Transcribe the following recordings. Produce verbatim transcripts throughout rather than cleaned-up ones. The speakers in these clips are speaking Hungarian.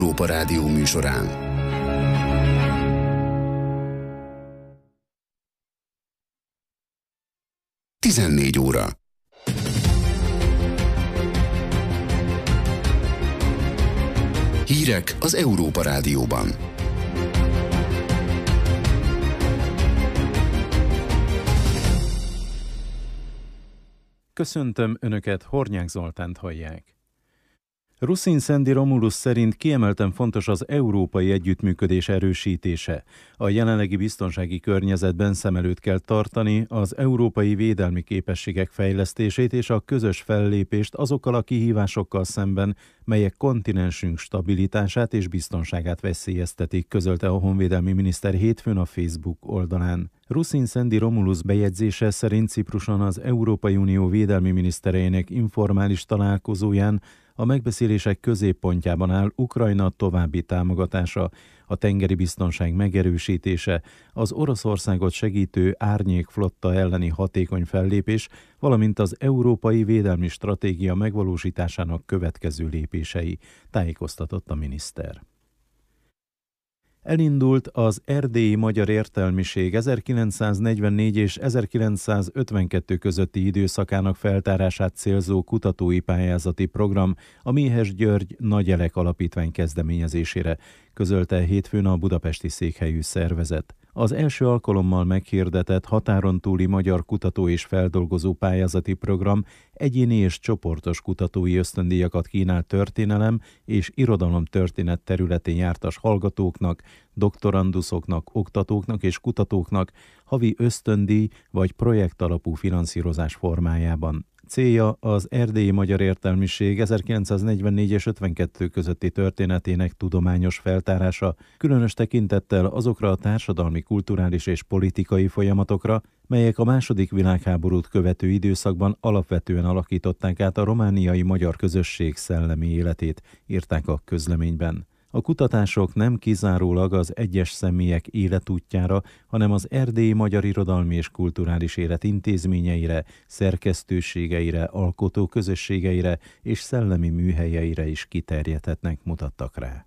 Európa Rádió műsorán. tizennégy óra. Hírek az Európa Rádióban. Köszöntöm Önöket, Hornyák Zoltánt hallják. Rusin Szendi Romulus szerint kiemelten fontos az európai együttműködés erősítése. A jelenlegi biztonsági környezetben szem előtt kell tartani az európai védelmi képességek fejlesztését és a közös fellépést azokkal a kihívásokkal szemben, melyek kontinensünk stabilitását és biztonságát veszélyeztetik, közölte a honvédelmi miniszter hétfőn a Facebook oldalán. Rusin Szendi Romulus bejegyzése szerint Cipruson az Európai Unió védelmi minisztereinek informális találkozóján a megbeszélések középpontjában áll Ukrajna további támogatása, a tengeri biztonság megerősítése, az Oroszországot segítő árnyékflotta elleni hatékony fellépés, valamint az európai védelmi stratégia megvalósításának következő lépései, tájékoztatott a miniszter. Elindult az erdélyi magyar értelmiség ezerkilencszáznegyvennégy és ezerkilencszázötvenkettő közötti időszakának feltárását célzó kutatói pályázati program a Méhes György Nagyelek Alapítvány kezdeményezésére, közölte hétfőn a budapesti székhelyű szervezet. Az első alkalommal meghirdetett határon túli magyar kutató és feldolgozó pályázati program egyéni és csoportos kutatói ösztöndíjakat kínál történelem és irodalomtörténet területén jártas hallgatóknak, doktoranduszoknak, oktatóknak és kutatóknak havi ösztöndíj vagy projektalapú finanszírozás formájában. Célja az erdélyi magyar értelmiség ezerkilencszáznegyvennégy és ötvenkettő közötti történetének tudományos feltárása, különös tekintettel azokra a társadalmi, kulturális és politikai folyamatokra, melyek a második világháborút követő időszakban alapvetően alakították át a romániai magyar közösség szellemi életét, írták a közleményben. A kutatások nem kizárólag az egyes személyek életútjára, hanem az erdélyi magyar irodalmi és kulturális élet intézményeire, szerkesztőségeire, alkotó közösségeire és szellemi műhelyeire is kiterjedhetnek, mutattak rá.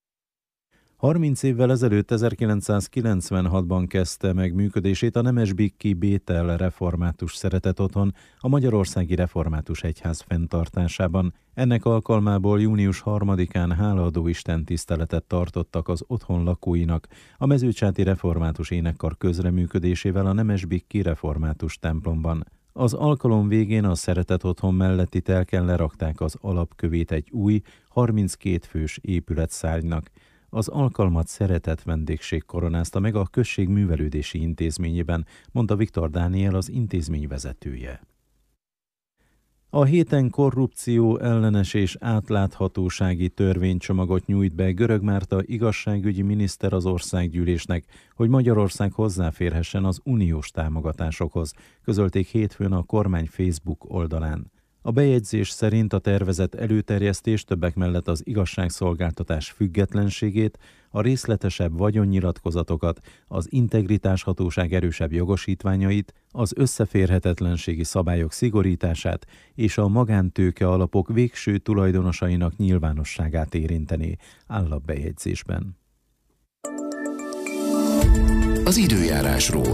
harminc évvel ezelőtt ezerkilencszázkilencvenhatban kezdte meg működését a Nemesbikki Bétel Református Szeretetotthon a Magyarországi Református Egyház fenntartásában. Ennek alkalmából június harmadikán hálaadó Isten tiszteletet tartottak az otthon lakóinak a Mezőcsáti Református Énekkar közreműködésével a Nemesbikki Református templomban. Az alkalom végén a Szeretetotthon melletti telken lerakták az alapkövét egy új, harminckét fős épületszárnynak. Az alkalmat szeretett vendégség koronázta meg a község művelődési intézményében, mondta Viktor Dániel, az intézmény vezetője. A héten korrupció ellenes és átláthatósági törvénycsomagot nyújt be Görög Márta igazságügyi miniszter az országgyűlésnek, hogy Magyarország hozzáférhessen az uniós támogatásokhoz, közölték hétfőn a kormány Facebook oldalán. A bejegyzés szerint a tervezett előterjesztés többek mellett az igazságszolgáltatás függetlenségét, a részletesebb vagyonnyilatkozatokat, az integritáshatóság erősebb jogosítványait, az összeférhetetlenségi szabályok szigorítását és a magántőke alapok végső tulajdonosainak nyilvánosságát érintené, áll a bejegyzésben. Az időjárásról.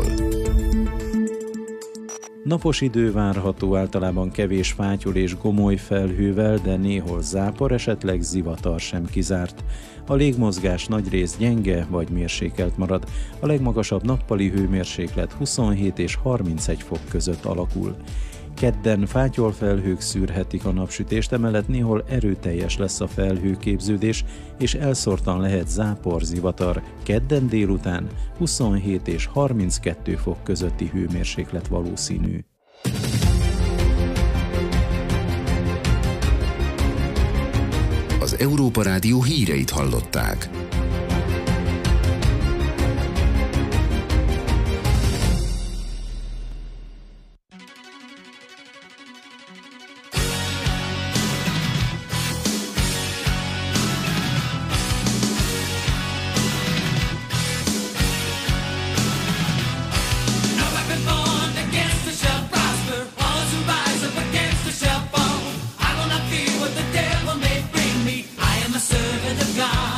Napos idő várható, általában kevés fátyol és gomoly felhővel, de néhol zápor, esetleg zivatar sem kizárt. A légmozgás nagyrészt gyenge vagy mérsékelt marad. A legmagasabb nappali hőmérséklet huszonhét és harmincegy fok között alakul. Kedden fátyolfelhők szűrhetik a napsütést, emellett néhol erőteljes lesz a felhőképződés, és elszórtan lehet zápor, zivatar. Kedden délután huszonhét és harminckettő fok közötti hőmérséklet valószínű. Az Európa Rádió híreit hallották. Servant of God.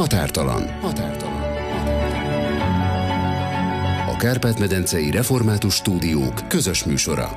Határtalan. Határtalan. A Kárpát-medencei Református Stúdiók közös műsora.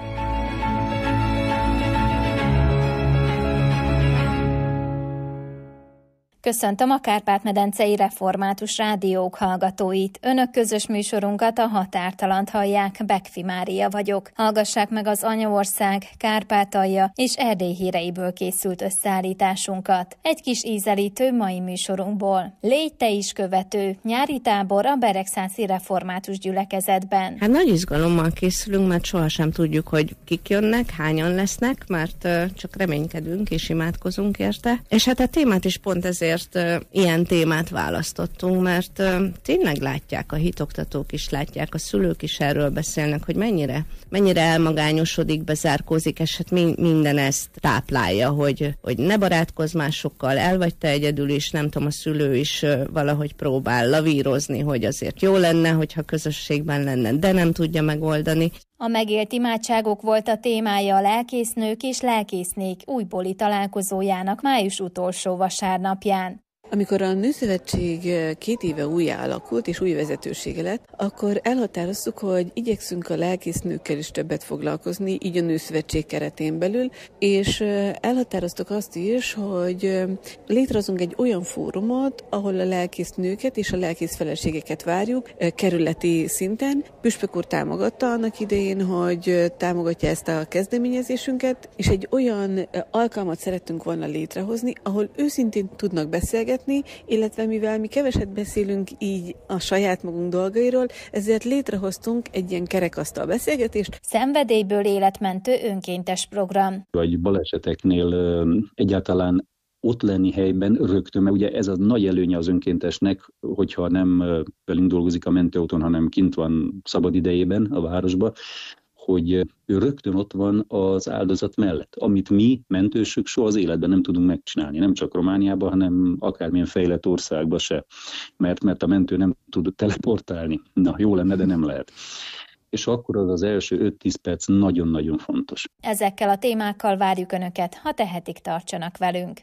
Köszöntöm a Kárpát-medencei Református Rádiók hallgatóit. Önök közös műsorunkat, a Határtalant hallják, Bekfi Mária vagyok. Hallgassák meg az Anyaország, Kárpátalja és Erdély híreiből készült összeállításunkat. Egy kis ízelítő mai műsorunkból. Légy te is követő, nyári tábor a Beregszászi Református Gyülekezetben. Hát nagy izgalommal készülünk, mert sohasem tudjuk, hogy kik jönnek, hányan lesznek, mert uh, csak reménykedünk és imádkozunk érte. És hát a témát is pont ezért ilyen témát választottunk, mert tényleg látják a hitoktatók is, látják a szülők is, erről beszélnek, hogy mennyire, mennyire elmagányosodik, bezárkózik, és hát minden ezt táplálja, hogy, hogy ne barátkozz másokkal, el vagy te egyedül is, nem tudom, a szülő is valahogy próbál lavírozni, hogy azért jó lenne, hogyha közösségben lenne, de nem tudja megoldani. A megélt imádságok volt a témája a lelkésznők és lelkésznék újbóli találkozójának május utolsó vasárnapján. Amikor a Nőszövetség két éve újjá alakult és új vezetősége lett, akkor elhatároztuk, hogy igyekszünk a lelkésznőkkel is többet foglalkozni, így a Nőszövetség keretén belül, és elhatároztuk azt is, hogy létrehozunk egy olyan fórumot, ahol a lelkésznőket és a lelkész feleségeket várjuk kerületi szinten. Püspök úr támogatta annak idején, hogy támogatja ezt a kezdeményezésünket, és egy olyan alkalmat szerettünk volna létrehozni, ahol őszintén tudnak beszélgetni, illetve mivel mi keveset beszélünk így a saját magunk dolgairól, ezért létrehoztunk egy ilyen kerekasztal beszélgetést. Szenvedélyből életmentő önkéntes program. Vagy baleseteknél egyáltalán ott lenni helyben rögtön, mert ugye ez a nagy előnye az önkéntesnek, hogyha nem velünk dolgozik a mentőautón, hanem kint van szabad idejében a városba, hogy ő rögtön ott van az áldozat mellett, amit mi, mentősök, soha az életben nem tudunk megcsinálni. Nem csak Romániában, hanem akármilyen fejlett országban se, mert, mert a mentő nem tud teleportálni. Na, jó lenne, de nem lehet. És akkor az az első öt-tíz perc nagyon-nagyon fontos. Ezekkel a témákkal várjuk Önöket, ha tehetik, tartsanak velünk.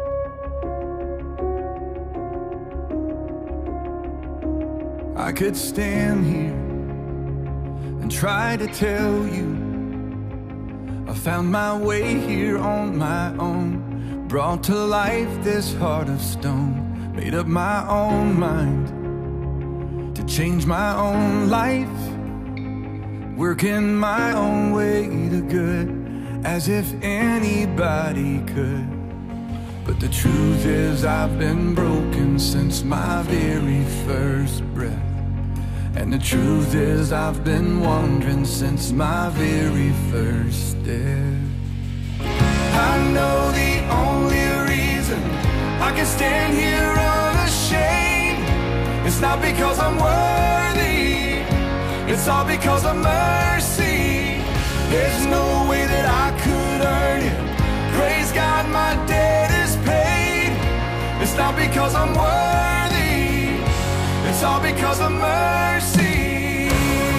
I could stand here and try to tell you I found my way here on my own, brought to life this heart of stone, made up my own mind to change my own life, working my own way to good, as if anybody could. But the truth is I've been broken since my very first breath. And the truth is I've been wandering since my very first step. I know the only reason I can stand here unashamed, it's not because I'm worthy, it's all because of mercy. There's no way that I could earn it. Praise God, my debt is paid. It's not because I'm worthy, it's all because of mercy.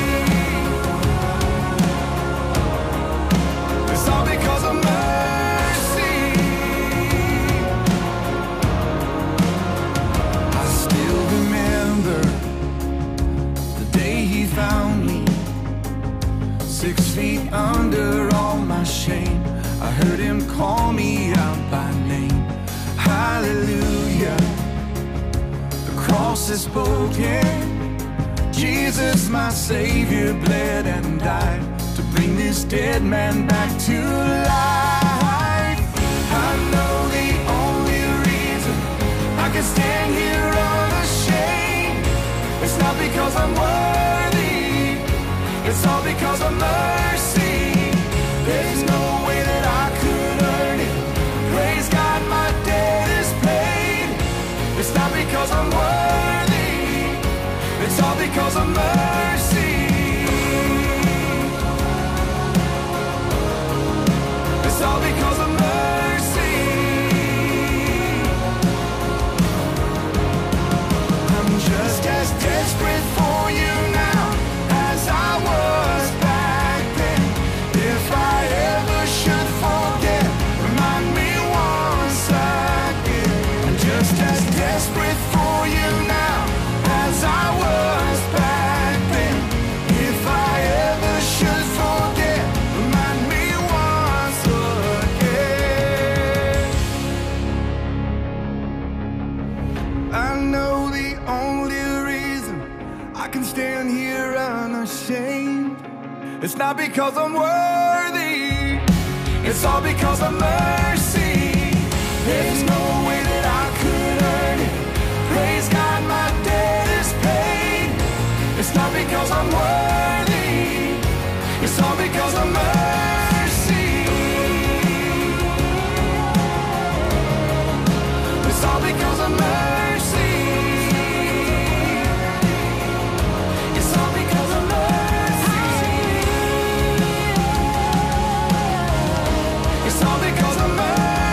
It's all because of mercy. I still remember the day he found me, six feet under all my shame. I heard him call me out by name. Hallelujah. Cross is spoken. Jesus, my Savior, bled and died to bring this dead man back to life. I know the only reason I can stand here unashamed, it's not because I'm worthy, it's all because of mercy. There's no way that I could earn it. Praise God, my debt is paid. It's not because I'm worthy, it's all because of mercy. It's all because of mercy. I'm just as desperate for you now as I was back It's not because I'm worthy, it's all because of mercy. There's no way that I could earn it. Praise God, my debt is paid. It's not because I'm worthy, it's all because of mercy. It's all because of mercy. It's all because of mercy. It's all because of mercy.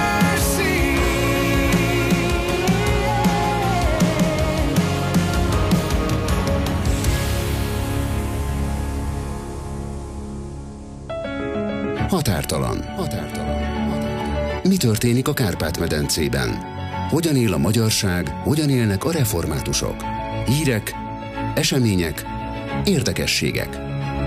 Határtalan. Határtalan. Határtalan. Mi történik a Kárpát-medencében? Hogyan él a magyarság, hogyan élnek a reformátusok? Hírek, események, érdekességek.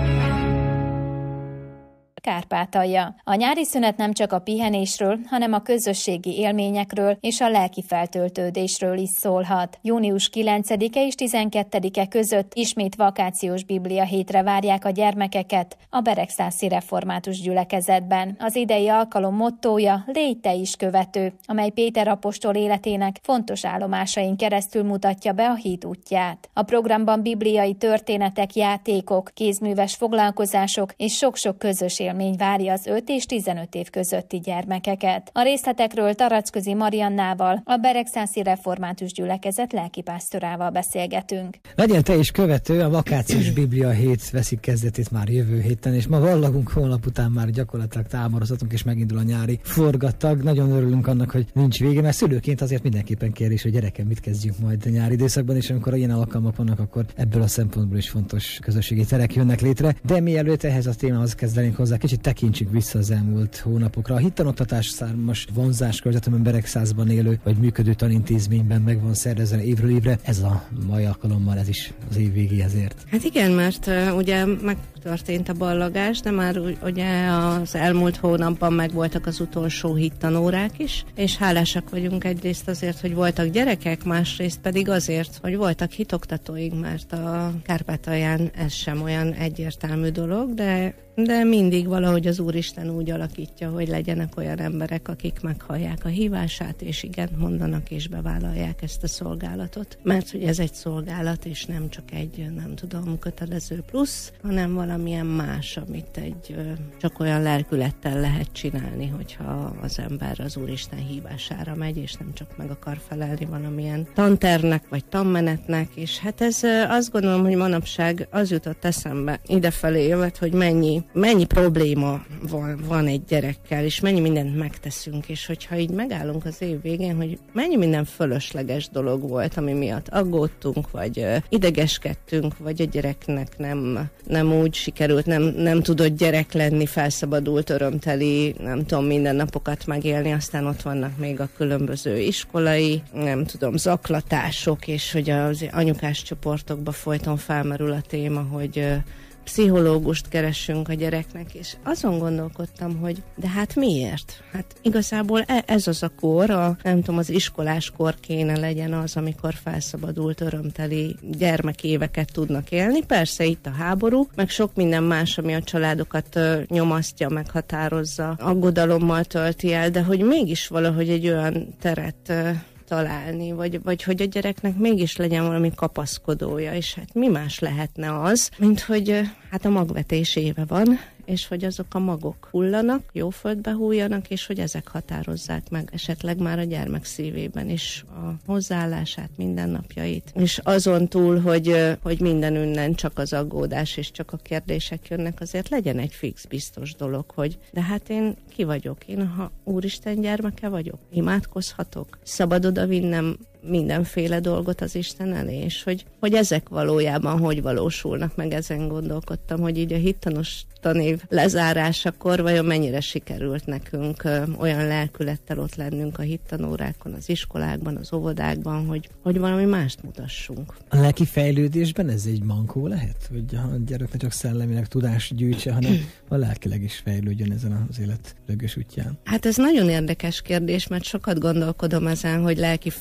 Kárpátalja. A nyári szünet nem csak a pihenésről, hanem a közösségi élményekről és a lelki feltöltődésről is szólhat. június kilencedike és tizenkettedike között ismét vakációs Biblia hétre várják a gyermekeket a Beregszászi Református Gyülekezetben. Az idei alkalom mottója Légy te is követő, amely Péter apostol életének fontos állomásain keresztül mutatja be a hit útját. A programban bibliai történetek, játékok, kézműves foglalkozások és sok-sok közös élmény várja az öt és tizenöt év közötti gyermekeket. A részletekről Taracközi Mariannával, a Beregszászi Református Gyülekezet lelkipásztorával beszélgetünk. Legyen te is követő, a vakációs Biblia hét veszik kezdetét már jövő héten, és ma vallagunk, holnap után már gyakorlatilag táborozhatunk, és megindul a nyári forgatag. Nagyon örülünk annak, hogy nincs vége, mert szülőként azért mindenképpen kérdés, hogy gyerekem, mit kezdjünk majd a nyári időszakban, és amikor ilyen alkalmak vannak, akkor ebből a szempontból is fontos közösségi terek jönnek létre. De mielőtt ehhez a témához kezdenénk hozzá, kicsit tekintsük vissza az elmúlt hónapokra. A hittanoktatás számos vonzás körzetben Beregszászban élő vagy működő tanintézményben meg van szervezve évről évre. Ez a mai alkalommal ez is az év végéhez ért. Hát igen, mert uh, ugye megtörtént a ballagás, de már ugye az elmúlt hónapban megvoltak az utolsó hittanórák is, és hálásak vagyunk egyrészt azért, hogy voltak gyerekek, másrészt pedig azért, hogy voltak hitoktatóink, mert a Kárpátalján ez sem olyan egyértelmű dolog, de de mindig valahogy az Úristen úgy alakítja, hogy legyenek olyan emberek, akik meghallják a hívását, és igen, mondanak és bevállalják ezt a szolgálatot. Mert hogy ez egy szolgálat, és nem csak egy, nem tudom, kötelező plusz, hanem valamilyen más, amit egy csak olyan lelkülettel lehet csinálni, hogyha az ember az Úristen hívására megy, és nem csak meg akar felelni valamilyen tantervnek, vagy tanmenetnek, és hát ez azt gondolom, hogy manapság az jutott eszembe idefelé, hogy mennyi mennyi probléma van, van egy gyerekkel, és mennyi mindent megteszünk, és hogyha így megállunk az év végén, hogy mennyi minden fölösleges dolog volt, ami miatt aggódtunk, vagy uh, idegeskedtünk, vagy a gyereknek nem, nem úgy sikerült, nem, nem tudott gyerek lenni, felszabadult, örömteli, nem tudom, mindennapokat megélni, aztán ott vannak még a különböző iskolai, nem tudom, zaklatások, és hogy az anyukás csoportokban folyton felmerül a téma, hogy uh, pszichológust keressünk a gyereknek, és azon gondolkodtam, hogy de hát miért? Hát igazából ez az a kor, a, nem tudom, az iskolás kor kéne legyen az, amikor felszabadult, örömteli gyermekéveket tudnak élni. Persze itt a háború, meg sok minden más, ami a családokat uh, nyomasztja, meghatározza, aggodalommal tölti el, de hogy mégis valahogy egy olyan teret uh, találni, vagy, vagy hogy a gyereknek mégis legyen valami kapaszkodója, és hát mi más lehetne az, mint hogy hát a magvetés éve van, és hogy azok a magok hullanak, jó földbe hújjanak, és hogy ezek határozzák meg esetleg már a gyermek szívében is a hozzáállását, mindennapjait. És azon túl, hogy, hogy minden ünnen csak az aggódás és csak a kérdések jönnek, azért legyen egy fix, biztos dolog, hogy de hát én ki vagyok? Én ha Úristen gyermeke vagyok, imádkozhatok, szabad oda vinnem mindenféle dolgot az Isten elé, és hogy, hogy ezek valójában hogy valósulnak meg, ezen gondolkodtam, hogy így a hittanos tanév lezárásakor vajon mennyire sikerült nekünk ö, olyan lelkülettel ott lennünk a hittanórákon, az iskolákban, az óvodákban, hogy, hogy valami mást mutassunk. A lelki fejlődésben ez egy mankó lehet? Hogy a gyerek ne csak szellemileg tudást gyűjtse, hanem a lelkileg is fejlődjön ezen az élet lögös útján? Hát ez nagyon érdekes kérdés, mert sokat gondolkodom ezen, hogy lelki fejlődés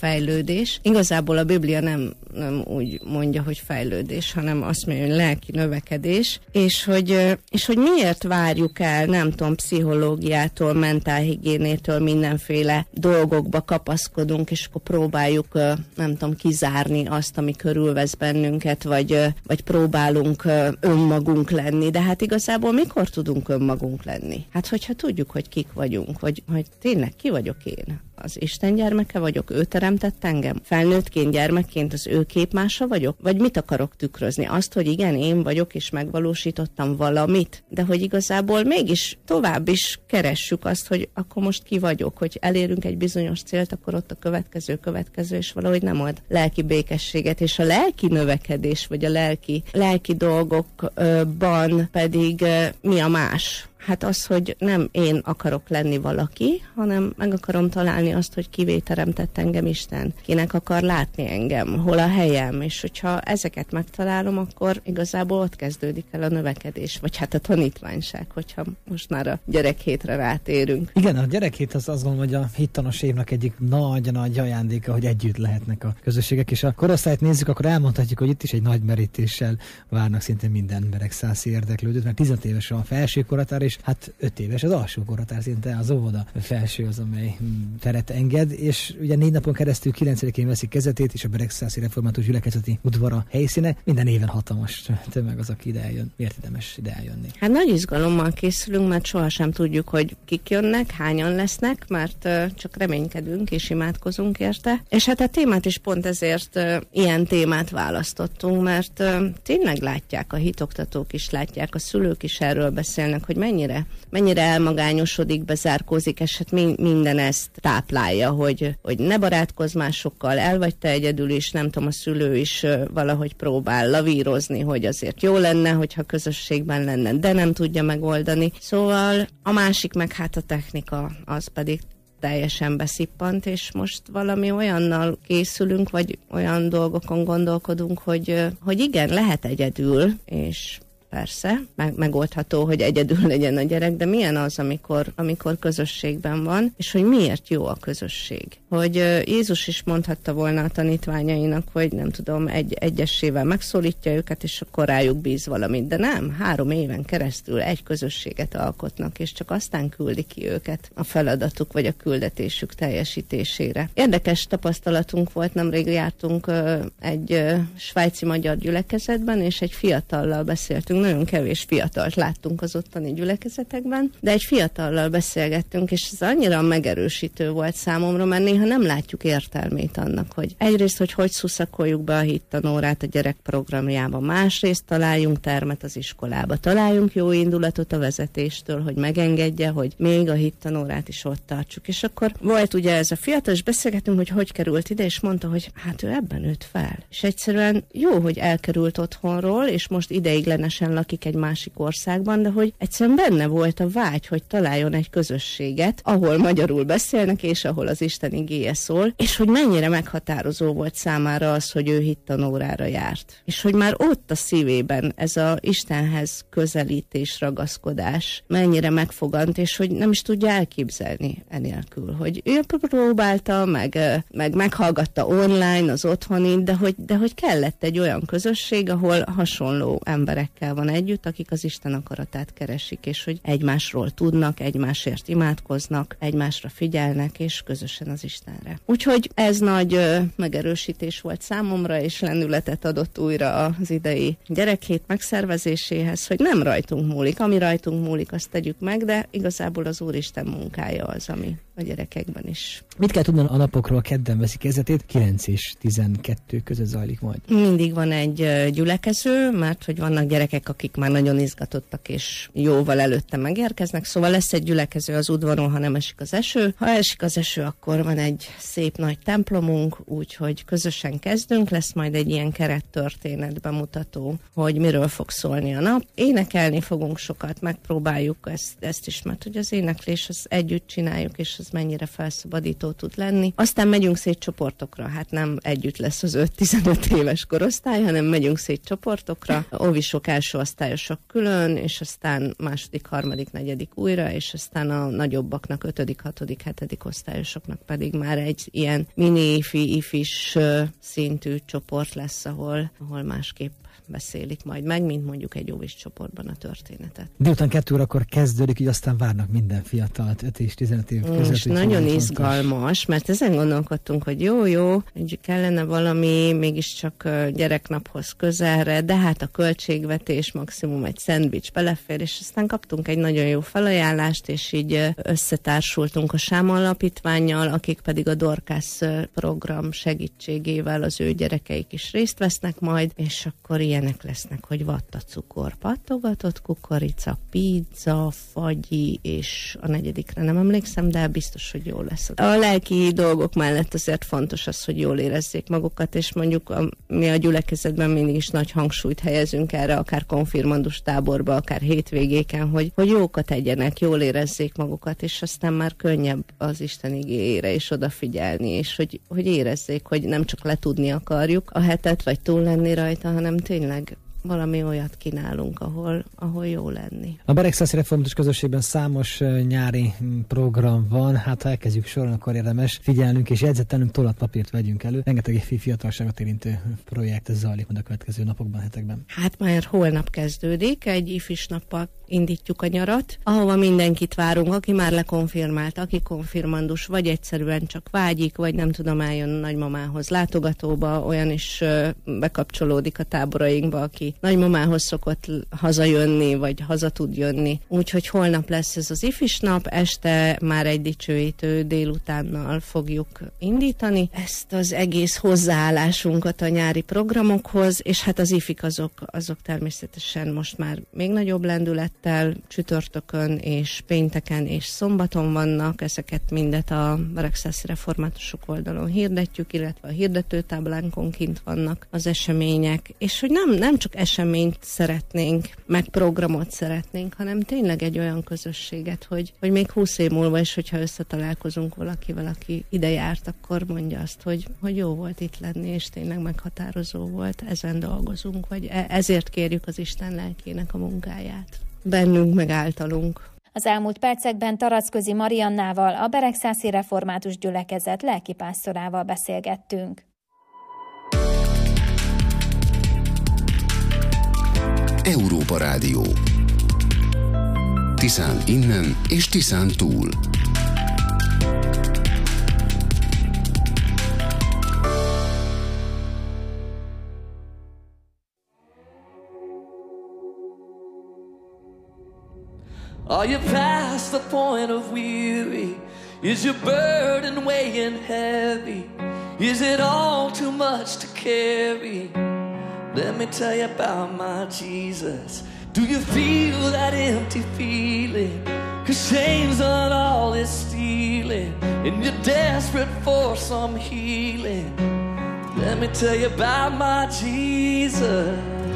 fejlődés. Igazából a Biblia nem, nem úgy mondja, hogy fejlődés, hanem azt mondja, hogy lelki növekedés, és hogy, és hogy miért várjuk el, nem tudom, pszichológiától, mentálhigiénétől mindenféle dolgokba kapaszkodunk, és akkor próbáljuk, nem tudom, kizárni azt, ami körülvesz bennünket, vagy, vagy próbálunk önmagunk lenni, de hát igazából mikor tudunk önmagunk lenni? Hát, hogyha tudjuk, hogy kik vagyunk, hogy, hogy tényleg ki vagyok én? Az Isten gyermeke vagyok, ő teremtett engem? Felnőttként, gyermekként az ő képmása vagyok? Vagy mit akarok tükrözni? Azt, hogy igen, én vagyok, és megvalósítottam valamit, de hogy igazából mégis tovább is keressük azt, hogy akkor most ki vagyok, hogy elérünk egy bizonyos célt, akkor ott a következő, következő, és valahogy nem ad lelki békességet, és a lelki növekedés, vagy a lelki, lelki dolgokban pedig mi a más? Hát az, hogy nem én akarok lenni valaki, hanem meg akarom találni azt, hogy kivé teremtett engem Isten, kinek akar látni engem, hol a helyem, és hogyha ezeket megtalálom, akkor igazából ott kezdődik el a növekedés, vagy hát a tanítványság, hogyha most már a gyerekhétre rátérünk. Igen, a gyerekhét az azt gondolom, hogy a hittanos évnek egyik nagy-nagy ajándéka, hogy együtt lehetnek a közösségek, és a korosztályt nézzük, akkor elmondhatjuk, hogy itt is egy nagy merítéssel várnak szinte minden emberek százszor érdeklődőt, mert tizenöt éves a felső koratár, és hát öt éves az alsó koratár, szinte az óvoda felső az, amely teret enged, és ugye négy napon keresztül kilencedikén veszik kezetét, és a Beregszászi Református Gyülekezeti udvara helyszíne. Minden éven hatalmas tömeg az, aki ide eljön. Miért érdemes ide eljönni? Hát nagy izgalommal készülünk, mert sohasem tudjuk, hogy kik jönnek, hányan lesznek, mert uh, csak reménykedünk és imádkozunk érte. És hát a témát is pont ezért uh, ilyen témát választottunk, mert uh, tényleg látják, a hitoktatók is látják, a szülők is erről beszélnek, hogy mennyire, mennyire elmagányosodik, bezárkózik, és hát mi, minden ezt táplálja, hogy, hogy ne barátkozz másokkal, el vagy te egyedül is, nem tudom, a szülő is uh, valahogy próbál lavírozni, hogy azért jó lenne, hogyha közösségben lenne, de nem tudja megoldani. Szóval a másik meg hát a technika, az pedig teljesen beszippant, és most valami olyannal készülünk, vagy olyan dolgokon gondolkodunk, hogy, hogy igen, lehet egyedül, és persze, meg, megoldható, hogy egyedül legyen a gyerek, de milyen az, amikor, amikor közösségben van, és hogy miért jó a közösség. Hogy Jézus is mondhatta volna a tanítványainak, hogy nem tudom, egy egyessével megszólítja őket, és akkor rájuk bíz valamit, de nem, három éven keresztül egy közösséget alkotnak, és csak aztán küldi ki őket a feladatuk, vagy a küldetésük teljesítésére. Érdekes tapasztalatunk volt, nemrég jártunk uh, egy uh, svájci magyar gyülekezetben, és egy fiatallal beszéltünk, nagyon kevés fiatalt láttunk az ottani gyülekezetekben, de egy fiatallal beszélgettünk, és ez annyira megerősítő volt számomra, mert néha nem látjuk értelmét annak, hogy egyrészt, hogy hogy szuszakoljuk be a hittanórát a gyerek programjába, másrészt találjunk termet az iskolába, találjunk jó indulatot a vezetéstől, hogy megengedje, hogy még a hittanórát is ott tartsuk. És akkor volt ugye ez a fiatal, és beszélgettünk, hogy hogy került ide, és mondta, hogy hát ő ebben nőtt fel. És egyszerűen jó, hogy elkerült otthonról, és most ideiglenesen lakik egy másik országban, de hogy egyszerűen benne volt a vágy, hogy találjon egy közösséget, ahol magyarul beszélnek, és ahol az Isten igéje szól, és hogy mennyire meghatározó volt számára az, hogy ő hittanórára járt. És hogy már ott a szívében ez a Istenhez közelítés, ragaszkodás mennyire megfogant, és hogy nem is tudja elképzelni enélkül, hogy ő próbálta, meg, meg meghallgatta online az otthoni, de hogy, de hogy kellett egy olyan közösség, ahol hasonló emberekkel van együtt, akik az Isten akaratát keresik, és hogy egymásról tudnak, egymásért imádkoznak, egymásra figyelnek, és közösen az Istenre. Úgyhogy ez nagy ö, megerősítés volt számomra, és lendületet adott újra az idei gyerekhét megszervezéséhez, hogy nem rajtunk múlik. Ami rajtunk múlik, azt tegyük meg, de igazából az Úristen munkája az, ami a gyerekekben is. Mit kell tudni a napokról? Kedden veszik kezdetét, kilenc és tizenkettő között zajlik majd. Mindig van egy gyülekező, mert hogy vannak gyerekek, akik már nagyon izgatottak, és jóval előtte megérkeznek, szóval lesz egy gyülekező az udvaron, ha nem esik az eső. Ha esik az eső, akkor van egy szép nagy templomunk, úgyhogy közösen kezdünk, lesz majd egy ilyen kerettörténet bemutató, hogy miről fog szólni a nap. Énekelni fogunk sokat, megpróbáljuk ezt, ezt is, mert hogy az éneklés az együtt csináljuk, és az mennyire felszabadító tud lenni. Aztán megyünk szét csoportokra, hát nem együtt lesz az öt-tizenöt éves korosztály, hanem megyünk szét csoportokra, óvisok, első felső osztályosok külön, és aztán második, harmadik, negyedik újra, és aztán a nagyobbaknak, ötödik, hatodik, hetedik osztályosoknak pedig már egy ilyen mini ifi, ifis szintű csoport lesz, ahol, ahol másképp beszélik majd meg, mint mondjuk egy óvis csoportban a történetet. Délután kettő órakor kezdődik, így aztán várnak minden fiatalt, öt és tizenöt év között. És nagyon izgalmas, mert ezen gondolkodtunk, hogy jó, jó, hogy kellene valami mégiscsak gyereknaphoz közelre, de hát a költségvetés maximum egy szendvics belefér, és aztán kaptunk egy nagyon jó felajánlást, és így összetársultunk a Sám Alapítvánnyal, akik pedig a Dorkász program segítségével az ő gyerekeik is részt vesznek majd, és akkor ilyen ilyenek lesznek, hogy vattacukor, pattogatott kukorica, pizza, fagyi, és a negyedikre nem emlékszem, de biztos, hogy jó lesz. A lelki dolgok mellett azért fontos az, hogy jól érezzék magukat, és mondjuk a, mi a gyülekezetben mindig is nagy hangsúlyt helyezünk erre, akár konfirmandus táborba, akár hétvégéken, hogy, hogy jókat tegyenek, jól érezzék magukat, és aztán már könnyebb az Isten igéjére is odafigyelni, és hogy, hogy érezzék, hogy nem csak letudni akarjuk a hetet, vagy túl lenni rajta, hanem tényleg valami olyat kínálunk, ahol, ahol jó lenni. A Beregszászi Református Közösségben számos nyári program van, hát ha elkezdjük sorolni, akkor érdemes figyelnünk és jegyzetelnünk, tollat, papírt vegyünk elő. Rengeteg fiatalságot érintő projekt zajlik majd a következő napokban, hetekben. Hát már holnap kezdődik, egy ifis nappal indítjuk a nyarat, ahova mindenkit várunk, aki már lekonfirmált, aki konfirmandus, vagy egyszerűen csak vágyik, vagy nem tudom, eljön a nagymamához látogatóba, olyan is bekapcsolódik a táborainkba, aki nagymamához szokott hazajönni, vagy haza tud jönni. Úgyhogy holnap lesz ez az ifis nap, este már egy dicsőítő délutánnal fogjuk indítani ezt az egész hozzáállásunkat a nyári programokhoz, és hát az ifik azok, azok természetesen most már még nagyobb lendület csütörtökön és pénteken és szombaton vannak, ezeket mindet a Beregszászi Reformátusok oldalon hirdetjük, illetve a hirdetőtáblánkon kint vannak az események, és hogy nem, nem csak eseményt szeretnénk, meg programot szeretnénk, hanem tényleg egy olyan közösséget, hogy, hogy még húsz év múlva is, hogyha összetalálkozunk valakivel, aki ide járt, akkor mondja azt, hogy, hogy jó volt itt lenni, és tényleg meghatározó volt, ezen dolgozunk, vagy ezért kérjük az Isten lelkének a munkáját. Bennünk meg általunk. Az elmúlt percekben Taracközi Mariannával, a Beregszászi Református Gyülekezet lelkipásztorával beszélgettünk. Európa Rádió. Tiszán innen és Tiszán túl. Are you past the point of weary? Is your burden weighing heavy? Is it all too much to carry? Let me tell you about my Jesus. Do you feel that empty feeling? 'Cause shame's done all it's stealing, and you're desperate for some healing. Let me tell you about my Jesus.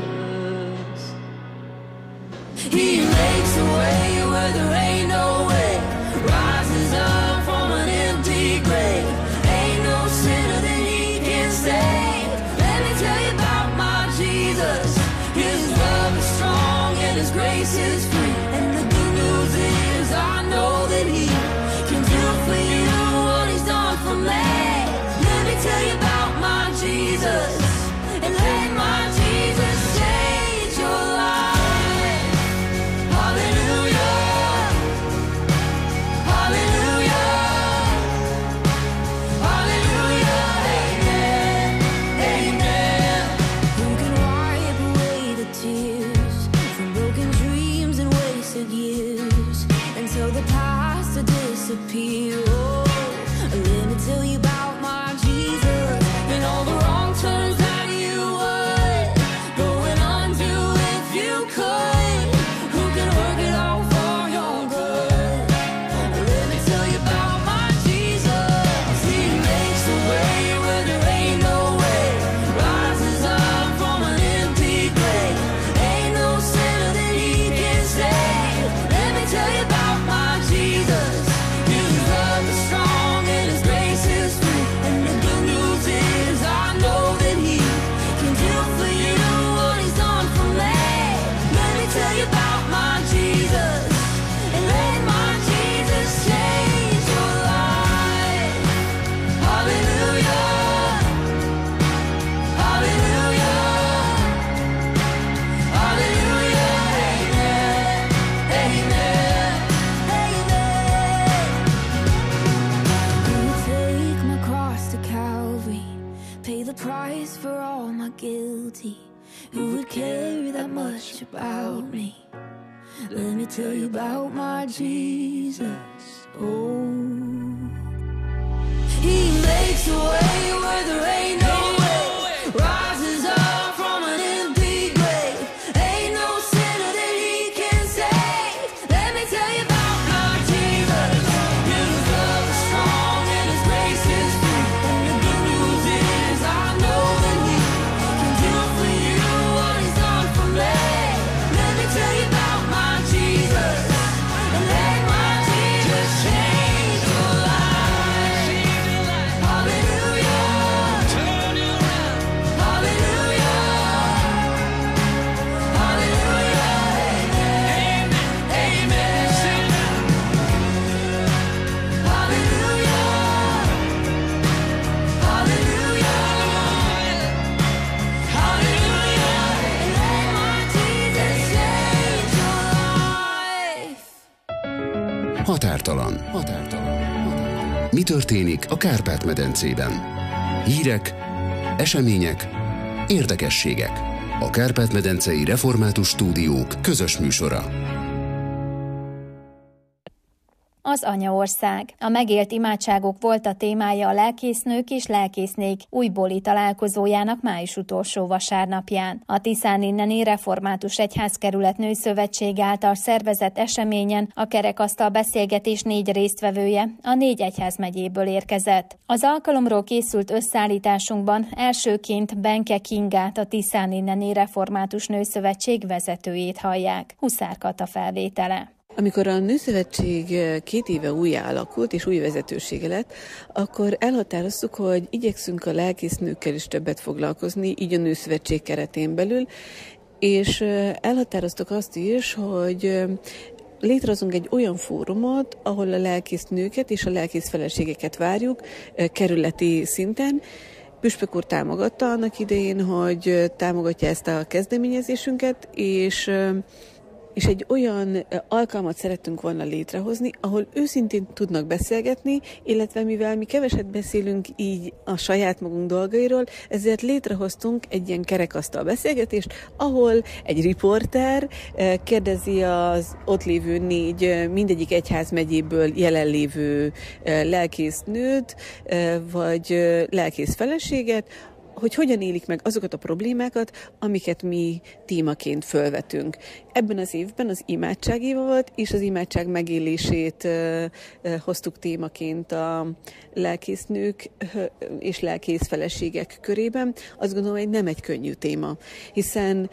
He makes a way where there ain't no way, rises up from an empty grave. Ain't no sinner that he can save. Let me tell you about my Jesus. His love is strong and his grace is free. And the good news is I know that he can do for you what he's done for me. Let me tell you about my Jesus, and let my Jesus change your life. Hallelujah. who would care that much about me. Let me tell you about my Jesus. Oh, He makes a way where there ain't no way, rises up from an empty grave. Ain't no sinner that He can save. Let me tell you about my Jesus. His love is strong and His grace is free. And the good news is I know that He can do for you what He's done for me. Let me tell you about my Jesus. And let my Jesus change your life. Hallelujah. Turn you around. Hallelujah. Hallelujah. Amen. Amen. Hallelujah. Hallelujah. Hallelujah. Let my Jesus change your life. Határtalan. Határtalan. Mi történik a Kárpát-medencében? Hírek, események, érdekességek. A Kárpát-medencei Református Stúdiók közös műsora. Az Anyaország. A megélt imádságok volt a témája a lelkésznők és lelkésznék újbóli találkozójának május utolsó vasárnapján. A Tiszáninneni Református Egyházkerület Nőszövetség által szervezett eseményen a kerekasztal beszélgetés négy résztvevője a négy egyházmegyéből érkezett. Az alkalomról készült összeállításunkban elsőként Benke Kingát, a Tiszáninneni Református Nőszövetség vezetőjét hallják. Huszár Kata felvétele. Amikor a Nőszövetség két éve újjá alakult, és új vezetősége lett, akkor elhatároztuk, hogy igyekszünk a lelkésznőkkel is többet foglalkozni, így a Nőszövetség keretén belül, és elhatároztuk azt is, hogy létrehozunk egy olyan fórumot, ahol a lelkésznőket és a lelkészfeleségeket várjuk kerületi szinten. Püspök úr támogatta annak idején, hogy támogatja ezt a kezdeményezésünket, és és egy olyan alkalmat szerettünk volna létrehozni, ahol őszintén tudnak beszélgetni, illetve mivel mi keveset beszélünk így a saját magunk dolgairól, ezért létrehoztunk egy ilyen kerekasztal beszélgetést, ahol egy riporter kérdezi az ott lévő négy, mindegyik egyházmegyéből jelenlévő lelkésznőt, vagy lelkészfeleséget, hogy hogyan élik meg azokat a problémákat, amiket mi témaként fölvetünk. Ebben az évben az imádság éva volt, és az imádság megélését uh, uh, hoztuk témaként a lelkésznők uh, és lelkészfeleségek körében. Azt gondolom, hogy nem egy könnyű téma, hiszen